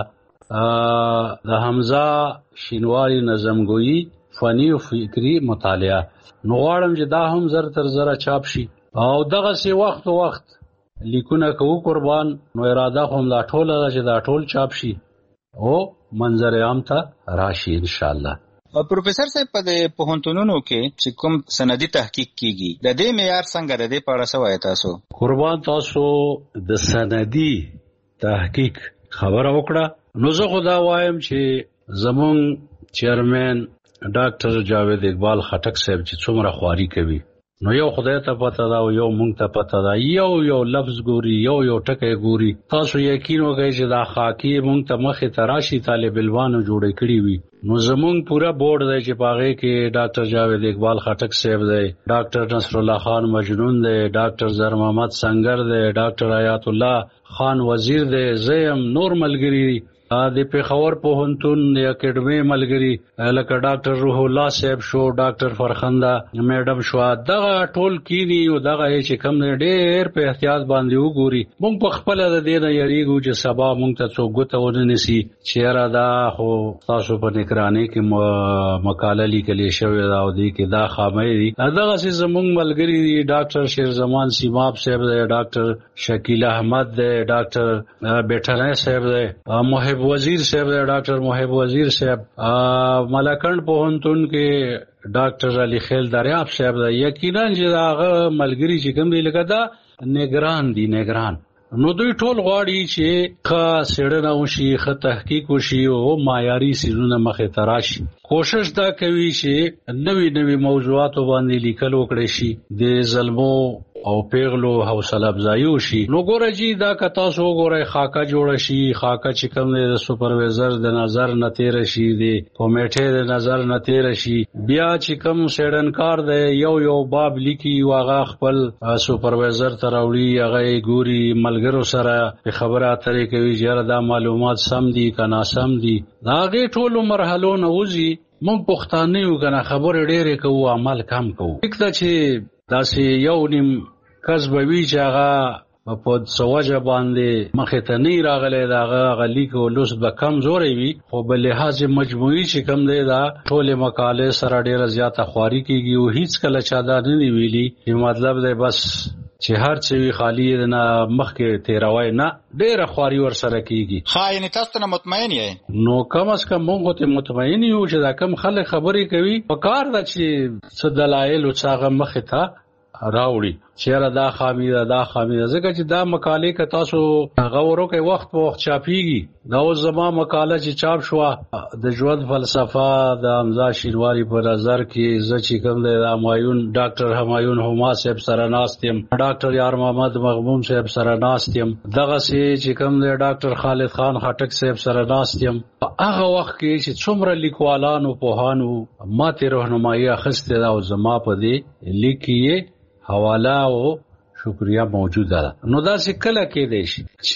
د حمزه شینواري نظمګویي فني او فکري مطالعه. نو غواړم چې دا هم زر تر زره چاپ شي او دغسې وخت وخت لیکونه کوو قربان. نو اراده خو هم دا ټوله ده چې دا ټول چاپ شي او منظر عام ته راشي انشاءالله. پروفیسر صاحب په دې پوهنتونونو کې چې کوم سندي تحقیق کیږي د دې معیار څنګه د دې په اړه څه وایي تاسو؟ قربان تاسو د سندي تحقیق خبره وکړه نو زه خو دا وایم چې زمونږ چیرمن ډاکټر جاوید اقبال خټک صاحب چې څومره خواري کوي نو یو خدای ته پته ده او یو مونږ ته پته ده، یو یو لفظ ګوري، یو یو ټکی ګوري. تاسو یقین وکړئ چې دا خاکی مونږ ته مخې ته راشي طالب علمانو جوړې کړي وي. نو زمونږ پوره بورډ دی چې په هغې کې ډاکټر جاوید اقبال خټک صاحب دی، ډاکټر نصر الله خان مجنون دی، ډاکټر زر محمد سنگر دی، ډاکټر حیات الله خان وزیر دی، زه یم، نور ملګري دي د پېښور پوهنتون د اکیډمۍ ملګري لکه ډاکټر روح الله صاحب شو، ډاکټر فرخنده میډم شو، دغه ټول کینی او دغه چې کم ډېر په احتیاط باندې وګوري. مونږ په خپله د دې نه یریږو چې سبا مونږ ته څوک ګوته ونه نیسي چې یاره دا خو تاسو په نگرانۍ کې مقاله لیکلې شوې ده او دې کې دا خامۍ دي. دغسې زمونږ ملګري دي، ډاکټر شیرزمان سیماب صاحب دی، ډاکټر شکیل احمد دی، ډاکټر بیټنی صاحب دی، محب وزیر صاحب دی، ډاکټر محب وزیر صاحب، ملکند پوهنتون کې ډاکټر علي خیل دریاب صاحب دی. یقینا چې هغه ملګري چې کوم دی لکه دا نگران دي نگران، نو دوی ټول غواړي چې ښه څېړنه وشي، ښه تحقیق وشي او معیاري څیزونه مخې ته راشي. کوشش دا کوي چې نوي نوي موضوعاتو باندې لیکل وکړی شي، د ظلمو او پیغلو حوصله افزایي وشي. نو ګوره جي دا که تاسو وګورئ خاکه جوړه شي، خاکه چې کوم دی د سوپرویزر د نظر نه تېره شي، د کمیټې د نظر نه تېره شي، بیا چې کوم څېړنکار دی یو یو باب لیکي او هغه خپل سوپرویزر ته راوړي، هغه یې ګوري، ملګرو سره خبره اترې کوي چې یاره دا معلومات سم دي که ناسم دي. د هغې ټولو مرحلو نه وځي. موږ پښتانه یو که نه خبرې ډېرې کوو عمل کم کوو. ټیک ده چې داسې یو نیم کس به وي چې هغه په څه وجه باندې مخې ته نه راغلی، د هغه هغه لیک او لوست به کمزوری وي، خو به لحاظ مجموعي چې کوم دی دا ټولې مقالې سره ډېره زیاته خواري کېږي او هېڅ کله چا دا نه دي ویلي چې مطلب دی بس چې هر څه خالی نه مخکې تیروي نه ډېر خواري ور سره کیږي. ها یعنی تاسو نه مطمئن یې؟ نو کم از کم موږ ته مطمئن یو چې دا کم خلک خبرې کوي په کار دا چې څه دلایل او څنګه مخه تا راوړي چیرې دا خامي دا, دا خامي ځکه چې دا مقاله ک تاسو غوړو کې وخت په وخت چاپیږي. دا اوس زما مقاله چې چاپ شو د ژوند فلسفه د حمزه شینواری په نظر کې ز چې کوم د همایون ډاکټر همایون هما صاحب سره ناستم، ډاکټر یار محمد مغموم صاحب سره ناستم، دغه سي چې کوم د ډاکټر خالد خان خټک صاحب سره ناستم. هغه وخت کې چې څومره لیکوالانو پوهانو ماته راهنمایي اخسته دا زما په دې لیکي حواله او شکریا موجوده ده. نو دا څه کله کې دی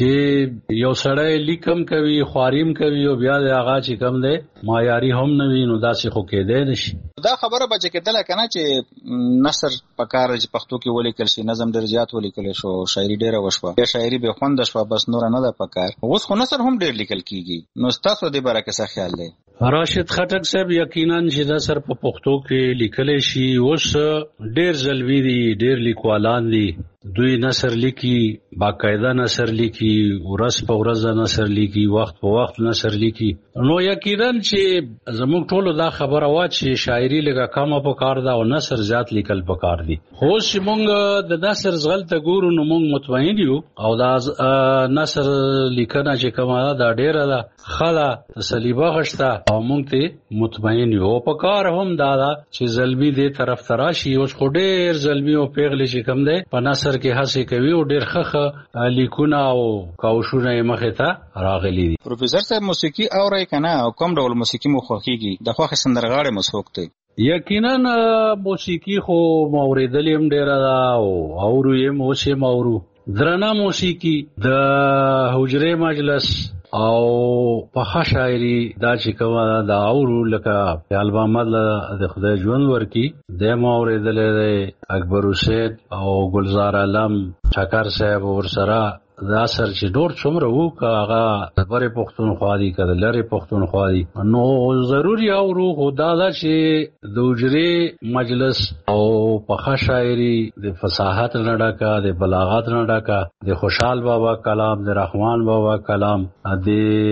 چې یو سړی لیکم کوي خواریم کوي او بیا د هغه چې کم دی معیاري هم نه وي، نو دا څه خو کې دی نشي. دا خبره به چې کېدله کنه چې نثر په کار چې پښتو کې ولیکل شي، نظم ډېر زیات ولیکل شو، شاعري ډېره وشوه، یا شاعري به خوند شوه، بس نور نه ده په کار. اوس خو نثر هم ډېر لیکل کیږي. نو تاسو دې باره کې څه خیال دی؟ راشد خټک صاحب یقینا چې نثر په پښتو کې لیکل شي اوس ډېر ځلوي دي، ډېر لیکوالان دي، دوی نثر لیکي، باقاعده نثر لیکي، ورځ په ورځ نثر لیکي، وخت په وخت نثر لیکي. نو یقینا چې زموږ ټولو دا خبره وا چې شاعري لږه کمه په کار ده او نثر زیات لیکل په کار دي. خو چې موږ د نثر زغلته ګورو نو موږ مطمئن یو او دا نثر لیکنه چې کومه دا ډېره ده خلا تسلی بخښته او موږ ته مطمئن یو. په کار هم دا ده چې زلمی دې طرف تراشي. اوس خو ډېر زلمی او پیغلې چې کم دی په نثر کې هڅه کوي او ډېر ښه لیکونه او کاوشونه یې مخې ته راغلي دي. پروفیسور صاحب موسیقي اورئ که نه او کوم ډول موسیقي مو خوښېږي؟ د خوښې سندرغاړی مو څوک دی؟ یقینا موسیقي خو ما اورېدلې هم ډېره ده او اورو یې م اوس یې م اورو. درنه موسیقي د حجرې مجلس او پخه شاعري دا چې کومه دا اورو لکه خیال محمد د خدای ژوند ورکي د ما اورېدلې دی، اکبر حسین او ګلزار علم ټکر صاحب ورسره دا اثر چې ډور څومره وو که هغه د برې پښتونخوا دي که د لرې پښتونخوا دي نو ضروري اورو. خو دا ده چې د حجرې مجلس او پخه شاعري د فصاحت نه ډکه، د بلاغت نه ډکه، د خوشحال بابا کلام، د رحمان بابا کلام، د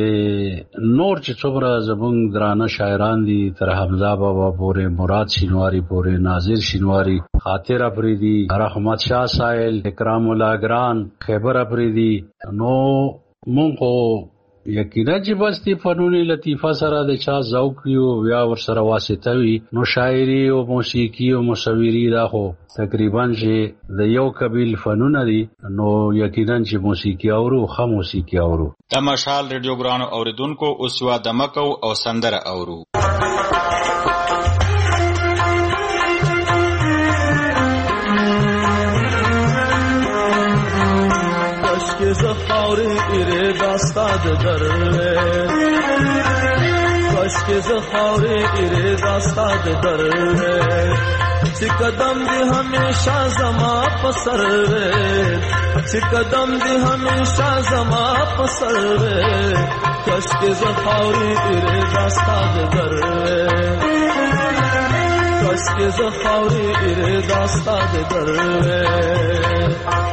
نور چې څومره زمونږ درانه شاعران دي تر حمزه بابا پورې، مراد شینواری پورې، ناظر شینواری، خاطر افریدی، رحمت شاه سائل، اکرام الله ګران، خیبر افریدی. نو مونږ خو یقینا چې بس دی فنون لطیفه سره د چا ذوق یو یا ور سره واسطه وي نو شاعري او موسیقي او مصوری دا خو تقریبا چې د یو قبیل فنون دي. نو یقینا چې موسیقي اورو خو موسیقي اورو. د مشال ریډیو ګرانو اوریدونکو اوس وا دمکو او سندره اورو. که زخاری ایره داستاد دره کاش که زخاری ایره داستاد دره سی قدم دی ہمیشہ زما پسر رے سی قدم دی ہمیشہ زما پسر رے کاش که زخاری ایره داستاد دره کاش که زخاری ایره داستاد دره.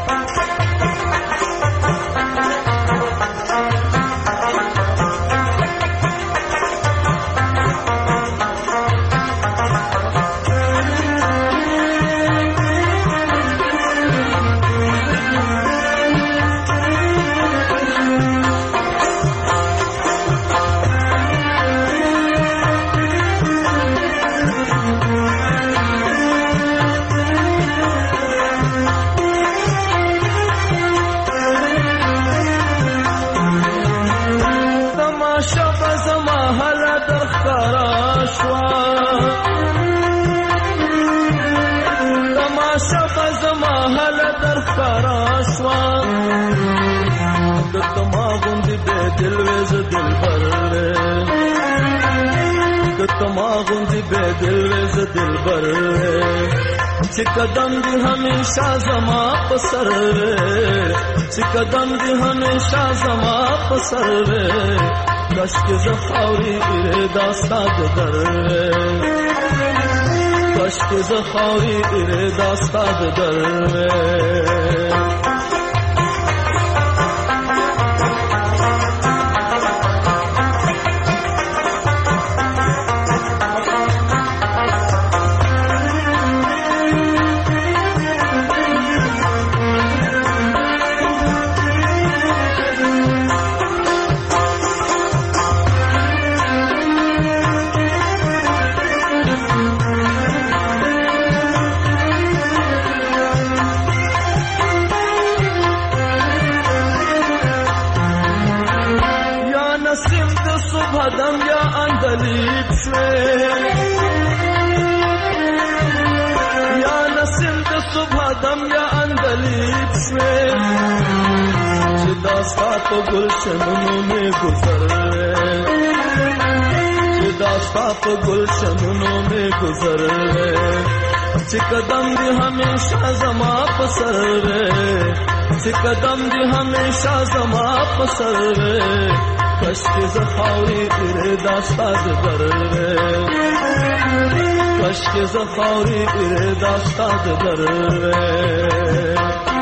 سی قدم دی ہمیشہ زما پسر رے سی قدم دی ہمیشہ زما پسر رے کاش کے زخاوری ایرے داستاد در رے کشک ز خاوری ایره داستا د در دم یا اندلیب شوی یا نسیم د صبح دم یا اندلیب شوی چې داستا په گلشنونو می گذر چې داستا په گلشنونو می گذر چې قدم دی همیشه زما په سر چې قدم دی همیشه زما په سر کشک ز خاوری ایره داستا د در کشک ز خاوری ایره داستا د در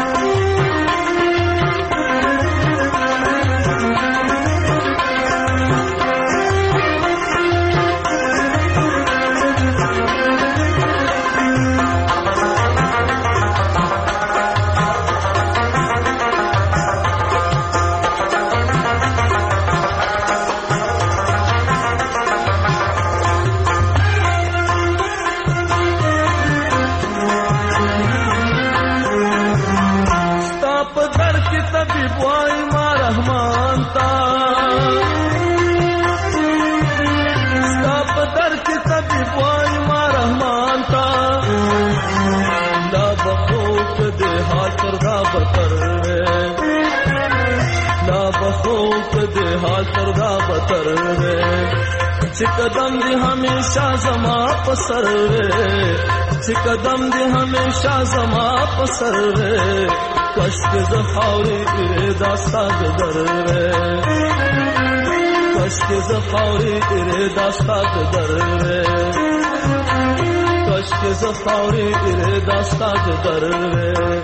چې قدم دی همیشه زما په سر چې قدم دی همیشه زما په سر کشک ز خاوری ایره داستا د در کشک ز خاوری ایره داستا د در کشک ز خاوری ایره داستا د در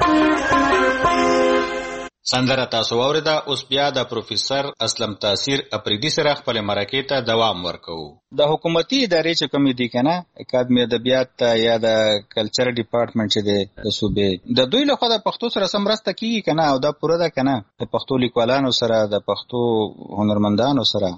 سندره تاسو واوریده. اوس بیا د پروفیسور اسلم تاثیر اپریدي سره خپل مرکې ته دوام ورکوو. د حکومتي ادارې چې کومې دي کنه اکاډمي ادبیات یا د کلچر ډپارټمنټ چې دی د صوبې د دوی لخوا د پښتو سره سم مرسته کیږي کنه او دا پوره ده کنه د پښتو لیکوالانو سره د پښتو هنرمندانو سره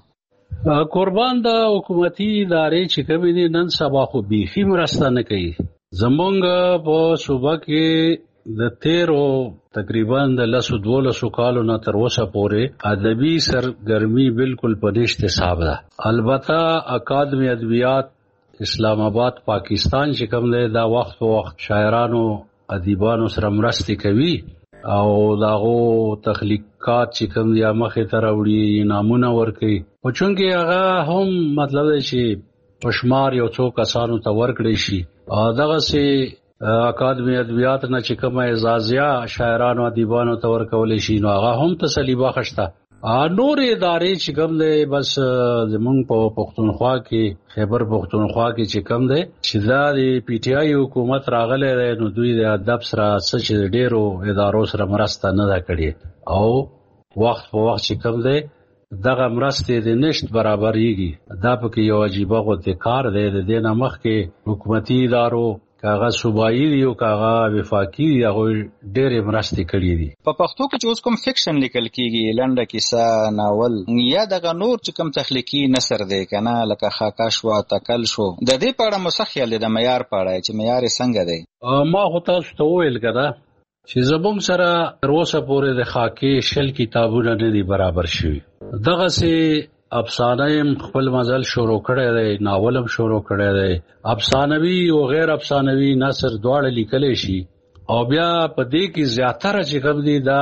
قربان د حکومتي ادارې چې کومې دي نن سبا خو بیخي مرسته نه کوي. زمونږ په صوبه کې د تیرو تقریبا د لسو دولسو کالو نه تر اوسه پورې ادبي سرګرمي بالکل په نشته حساب ده. البته اکاډمي ادبیات اسلام آباد پاکستان چې کوم دی دا وخت په وخت شاعرانو ادیبانو سره مرسته کوي او داغو تخلیقات چې کوم دی مخې ته راوړي نامونه ورکوي او چونکې هغه هم مطلب دی چې پشمار یو څو کسانو ته ورکړي شي دغه سي اکاډمي ادبیات نه چې کومه اعزازیه شاعرانو ادیبانو ته ورکول شي نو هغه هم تسلی بخښته. نور ادارې چې کوم دی بس زمونږ په پښتونخوا کې خیبر پښتونخوا کې چې کوم دی چې دا د پی ټی آی حکومت راغلی دی نو دوی د ادب سره څه چې ډیرو ادارو سره مرسته نه ده کړې او وخت په وخت چې کوم دی دغه مرستې د نشت برابرېږي. دا پکې یو عجیبه غوندې کار دی. د دې نه مخکې حکومتي ادارو کاغه صوبایي دی او کاغه وفاقي دی هغه ډېرې مرستې کړې دي. په پښتو کې چې اوس کوم فکشن لیکل کیږي لنډه کیسه ناول یا دغه نور چې کوم تخلیقي نثر دی کنه لکه خاکا شو تکل شو د دې په اړه مسخیل د معیار په اړه چې معیار څنګه دی ما خو تاسو ته ویل کړه چې زموږ سره تر اوسه پورې د خاکې شل کتابونه نه دي برابر شوي. دغه سي افسانه خپل مزل شروع کړی دی ناولم شروع کړی دی افسانوي او غیر افسانوي نثر دواړه لیکلی شي او بیا په دې کې زیاتره چې کوم دي دا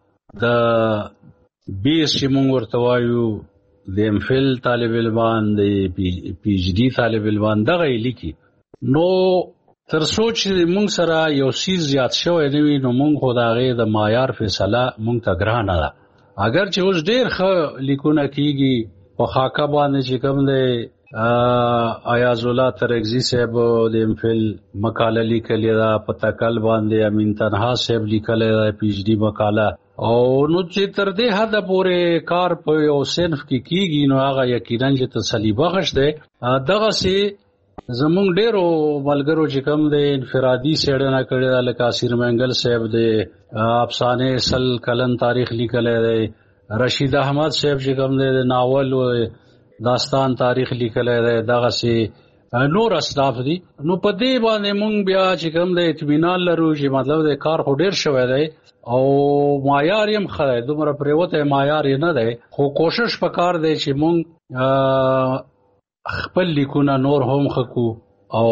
د بیس چې مونږ ورته وایو د امفل طالب علمان د پی ایچ ډي طالب علمان دغه یې لیکي. نو تر سوچ مونږ سره یو سیز زیات شوی نه وي نو مونږ خو د هغې د معیار فیصله مونږ ته ګرانه ده. اگر چې اوس ډېر ښه لیکونه کیږي په خاکه باندې چې کوم دی ایاز الله ترغزی صاحب د ام فل مقاله لیکلې ده، په تکل باندې امین تنها صاحب لیکلې ده پی ایچ ڈی مقاله. او نو چې تر دې حد پورې کار په یو صنف کې کیږي نو هغه یقینا چې تسلی بخش دی. دغه سي زمونږ ډیرو ملګرو چې کوم د انفرادي څېړنه کړې ده، لکه اسیر منګل صاحب د افسانه سل کلن تاریخ لیکلی دی، رشید احمد صاحب چې کوم د ناول او داستان تاریخ لیکلی دی، دغه سي نور اصناف دي. نو په دې باندې مونږ بیا چې کوم د اطمینان لرو چې مطلب د کار خو ډیر شوی دی او معیار یې هم ښه دی، دومره پرېوتی معیار یې نه دی، خو کوشش پکار دی چې مونږ خپل لیکونه نور هم خکو او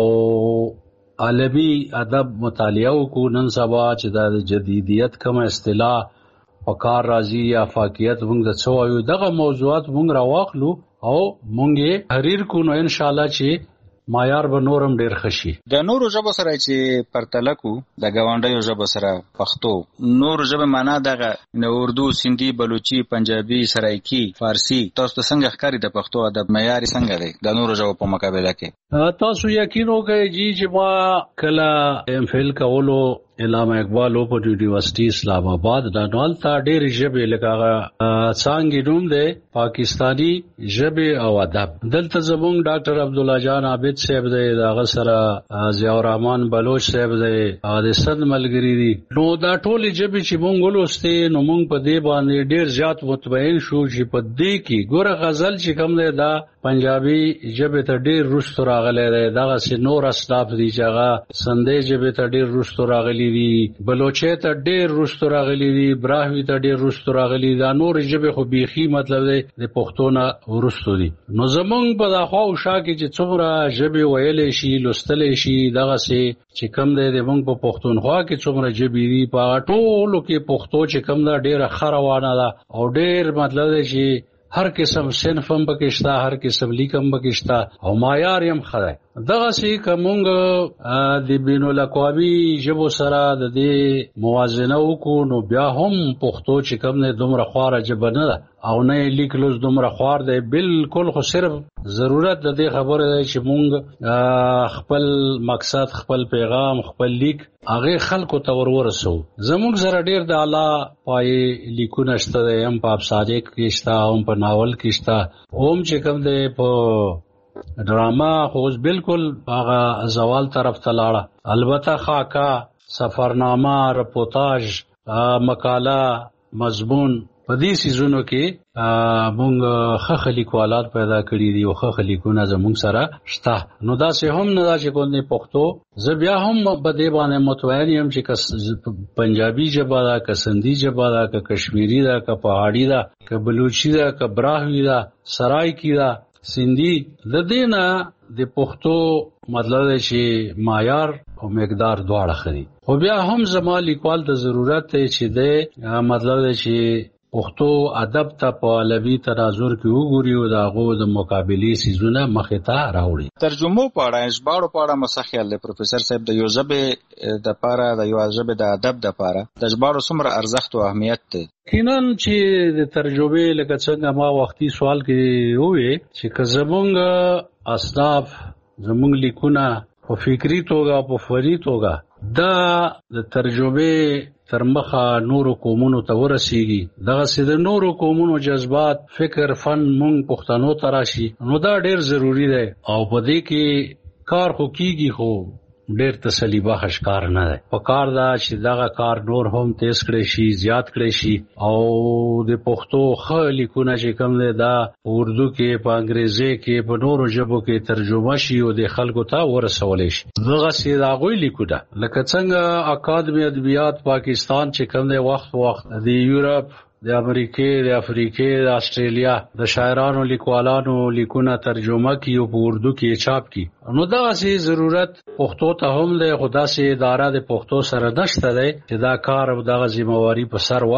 عالمي ادب مطالعه وکړو. نن سبا چې د جدیدیت کوم اصطلاح په کار راځي یا افاقیت مونږ د څه وایو، دغه موضوعات مونږ راواخلو او مونږ یې تحریر کو، نو ان شاء الله چې معیار به نورم ډیر خشي. د نورو ژبو سره چې پرتله کو د ګاونډیو ژبو سره پښتو نورو ژبه معنا دغه نو اردو، سندي، بلوچي، پنجابي، سرایکی، فارسی، تاسو ته څنګه ښکاري د پښتو ادب معیار څنګه دی د نورو ژبو په مقابله کې؟ تاسو یقین وکړئ جی چې ما کله ام فل کولو علامه اقبال اوپن یونیورسيټي اسلام آباد دا نوال تا ډېر ژبې لکه څنګه نوم دی پاکستانی ژبې او ادب. دلته زمونږ ډاکټر عبدالله جان عابد صاحب دی، داغه سره ضیاء الرحمن بلوچ صاحب دی، د سند ملګری دي. نو دا ټولې ژبې چې مونږ ولوستې نو مونږ په دې باندې ډېر زیات مطمئن شو چې په دې کې ګوره غزل چې کوم دی دا پنجابي ژبې ته ډېر رستو راغلی دی، دغه سي نور اصناف دي چې هغه سندۍ ژبې ته ډېر رستو راغلي دي، بلوچي ته ډېر رستو راغلي دي، براهوي ته ډېر رستو راغلي دي. دا نور ژبې خو بیخي مطلب دی د پښتو نه ورستو دي. نو زمونږ په دا خوا او شا کې چې څومره ژبې ویلی شي لوستلی شي، دغه سي چې کوم دی د مونږ په پښتونخوا کې څومره ژبې دي په ټولو کې پښتو چې کوم ده ډېره ښه روانه ده او ډېر مطلب دی چې هر قسم صنف هم پکې شته، هر قسم لیک هم پکې شته او معیار هم ښه دی. دغه سي که مونږ د بین الاقوامي ژبو سره د دې موازنه وکړو نو بیا هم پښتو چې کوم دی دومره خواره ژبه نه ده او نه یې لیک لوست دومره خوار دی بالکل. خو صرف ضرورت د دې خبره دی چې مونږ خپل مقصد، خپل پیغام، خپل لیک هغه خلکو ته ور ورسو. زمونږ سره ډېر د اعلی پای لیکونه شته دی، هم په افسانې کې شته، هم په ناول کې شته، هم چې کوم دی په ډراما خو اوس بالکل هغه زوال طرف ته لاړه. البته خاکا، سفرنامه، رپورتاژ، مقاله، مضمون، په دې سیزونو کې مونږ ښه لیکوالان پیدا کړي دي او ښه لیکونه زمونږ سره شته. نو داسې هم نه ده چې کوم پښتو زه بیا هم په دې باندې مطمئن یم چې پنجابي ژبه ده، که سندي ژبه ده، که کشمیري ده، که پهاړي ده، که بلوچي ده، که براهوي ده، سرایکی ده، سندي، د دې نه د پښتو مطلب دی چې معیار او مقدار دواړه ښه دي. خو بیا هم زما لیکوال ته ضرورت دی چې دی مطلب دی چې پښتو ادب ته په عالمي تناظر کې وګوري او د هغو د مقابلې څیزونه مخې ته راوړي. ترجمو په اړه، ژباړو په اړه څه خیال دی پروفیسر صاحب؟ د یو ژبې دپاره، د یو ژبې د ادب دپاره د ژباړو څومره ارزښت او اهمیت دی؟ یقینا چې د ترجمې لکه څنګه ما وختي سوال کې وویل چې که زمونږ اصناف، زمونږ لیکونه په فکري توګه، په فوري توګه دا د ترجمې تر مخه نورو قومونو ته ورسیږي، دغه سي د نورو قومونو جذبات، فکر، فن مونږ پښتنو ته راشي، نو دا ډېر ضروری دی او په دې کې کار خو کیږي، خو ډېر تسلی بخش کار نه دی. په کار دا چې دغه کار نور هم تیز کړی شي، زیات کړی شي او د پښتو ښه لیکونه چې کوم دی دا په اردو کې، په انګریزي کې، په نورو ژبو کې ترجمه شي او د خلکو ته ورسولی شي. دغه سي د هغوی لیکونه لکه څنګه اکادمي ادبیات پاکستان چې کوم دی وخت وخت د یورپ، د امریکې، د افریقې، د استرالیا د شاعرانو، لیکوالانو لیکونه ترجمه کی او په اردو کې چاپ کی. نو دا سي ضرورت پښتو ته هم دی، خو داسې اداره د پښتو سره نشته دی چې دا کار او دغه ذمہواری په سر واخلي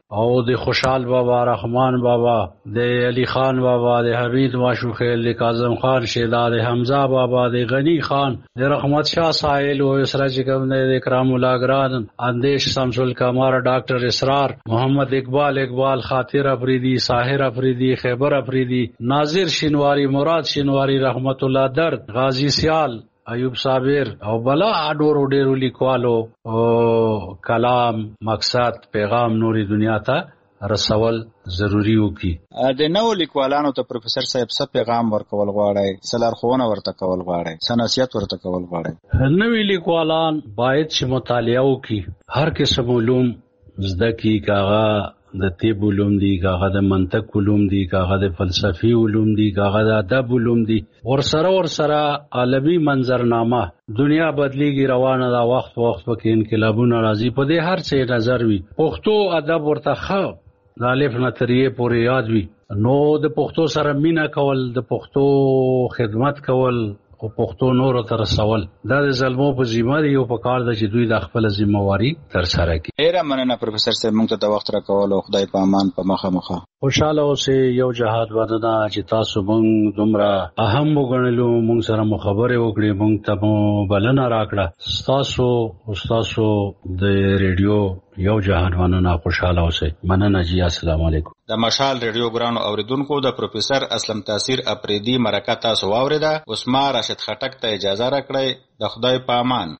او د خوشحال بابا، رحمان بابا، د علي خان بابا، د حمید ماشوخیل، د کاظم خان شیدا، د حمزه بابا، د غنی خان، د رحمت شاه سائل او اسراج کوم د اکرام الله ګران، اندیش شمس القمر، ډاکټر اسرار، محمد اقبال اقبال، خاطر افریدی، ساحر افریدی، خیبر افریدی، ناظر شینواری، مراد شینواری، رحمت الله درد، غازی سیال، ایوب صابر او بلا ډورو ډیرو لیکوالو او کلام، مقصد، پیغام نوري دنیا ته رسول ضروری وکي. د نوو لیکوالانو ته پروفیسور صاحب څه پیغام ورکول غواړي؟ څه لارښوونه ورته کول غواړي؟ څه نصیحت ورته کول غواړي؟ نوي لیکوالان باید چې مطالعه وکي، هر قسم علوم زده کی، کاغه د طب علوم دي، کاغه د منطق علوم دي، کاغه د فلسفي علوم دي، کاغه د ادب علوم دي، ورسره ورسره عالمي منظرنامه. دنیا بدلیږي، روانه دا وخت وخت پکې انقلابونه راځي، په دې هر څه نظر وي. پښتو ادب ورته ښه د الف نه تر یې پورې یاد وي، نو د پښتو سره مینه کول، د پښتو خدمت کول او پښتو نور ته رسول، دا د ظلمو په ذمہ دی او په کار د چې دوی د خپل ذمہواری تر سره کوي. ډیره مننه پروفیسور صاحب، موږ ته د وخت راکول او خدای په امان په مخه مخه. خوشاله اوسئ. یو جهاد ودانه چې تاسو موږ دومره اهم وګڼلو، موږ سره مو خبرې وکړې، موږ ته مو بلنه راکړه. تاسو او تاسو د ریډیو یو جهاد ودانه خوشاله اوسئ. مننه جی، السلام علیکم. د مشال ریډیو ګرانو اوریدونکو، د پروفیسور اسلم تاثیر اپریدي مرکه تاسو واوریده. اوس ما راشد خټک ته اجازه راکړئ. د خدای په امان.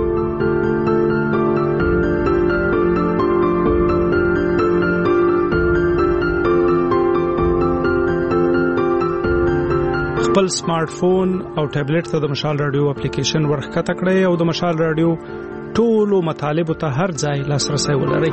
خپل سمارټ فون او ټابلیټ ته د مشال رادیو اپلیکیشن ورخکته کړئ او د مشال رادیو ټولو مطالبه ته هر ځای لاسرسي ولرئ.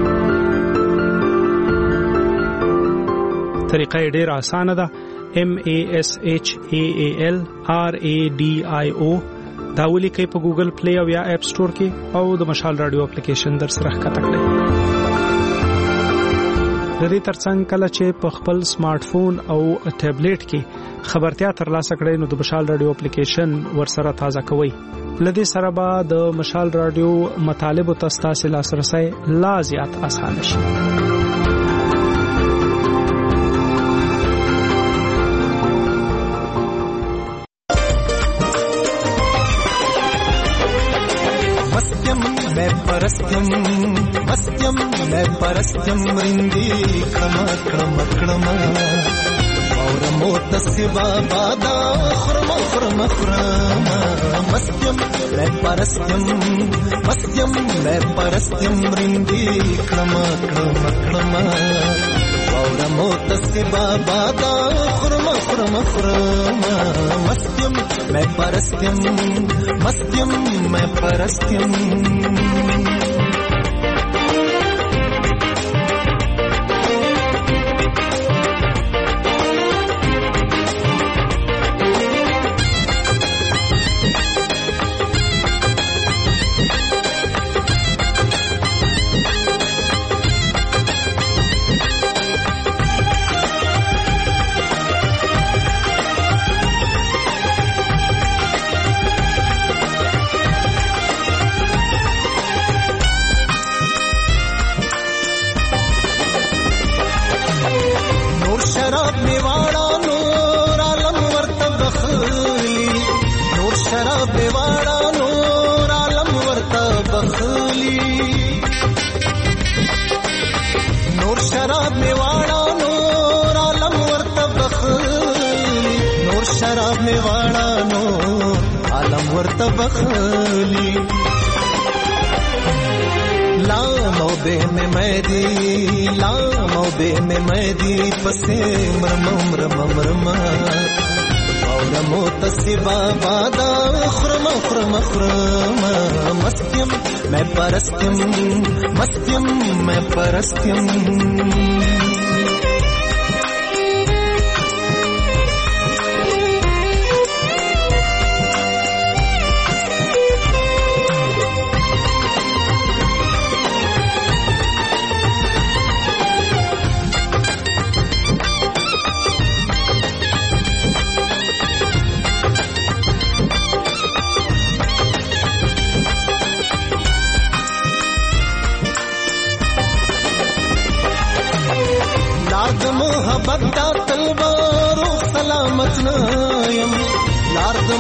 طریقه ډیره اسانه ده. M A S H A A L R A D I O دا ولیکئ په ګوګل پلی او یا اپ سٹور کې او د مشال رادیو اپلیکیشن در سره ښکته کړئ. د دې ترڅنګ کله چې په خپل سمارټ فون او ټابلیټ کې خبرتیا ترلاسه کړئ نو د مشال رادیو اپلیکیشن ورسره تازه کوئ. لدې سره به د مشال رادیو مطالب او تاسو لاسرسي لا زیات اسانه شي. परस्त्यम मस्त्यम मैं परस्त्यम रिंदी क्रम क्रम क्रम और मोतसिबा बादा खरम खरम खरम मस्त्यम मैं परस्त्यम मस्त्यम मैं परस्त्यम रिंदी क्रम क्रम क्रम और मोतसिबा बादा खरम खरम खरम मस्त्यम मैं परस्त्यम मस्त्यम मैं परस्त्यम. बखली ला मौबे में मैदी ला मौबे में मैदी पसे मरम मरम मरम और मोतसिबा बादा खरम खरम खरम मस्त्यम मैं परस्त्यम मस्त्यम मैं परस्त्यम.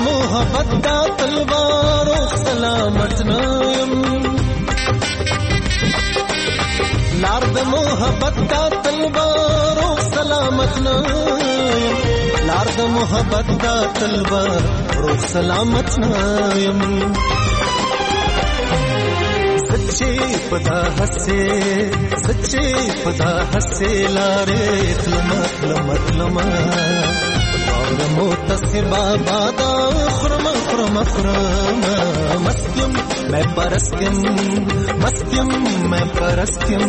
محبت دا تلوار او سلامت نایم لار د محبت دا تلوار او سلامت نایم لار د محبت دا تلوار او سلامت نایم सच्चे पदा हसे सच्चे पदा हसे लारे तलमा तलमा तलमा और मोतसिबा बादा खुरमा खुरमा खुरमा मस्तिम मैं परस्तिम मस्तिम मैं परस्तिम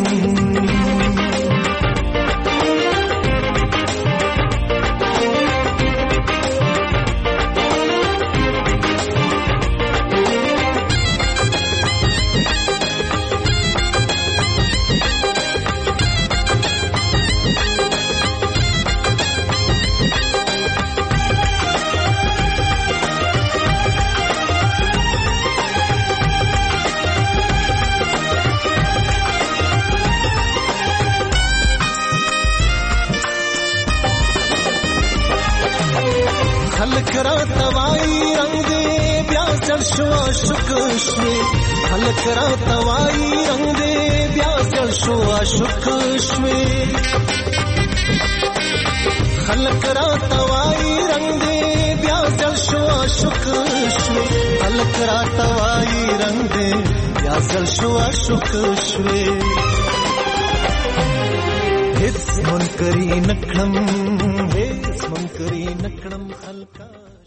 हलक रातवाई रंग दे ब्याजल शो आशुक श्वे हलक रातवाई रंग दे ब्याजल शो आशुक श्वे हलक रातवाई रंग दे ब्याजल शो आशुक श्वे हित मन करी नकड़म हित मन करी नकड़म हल्का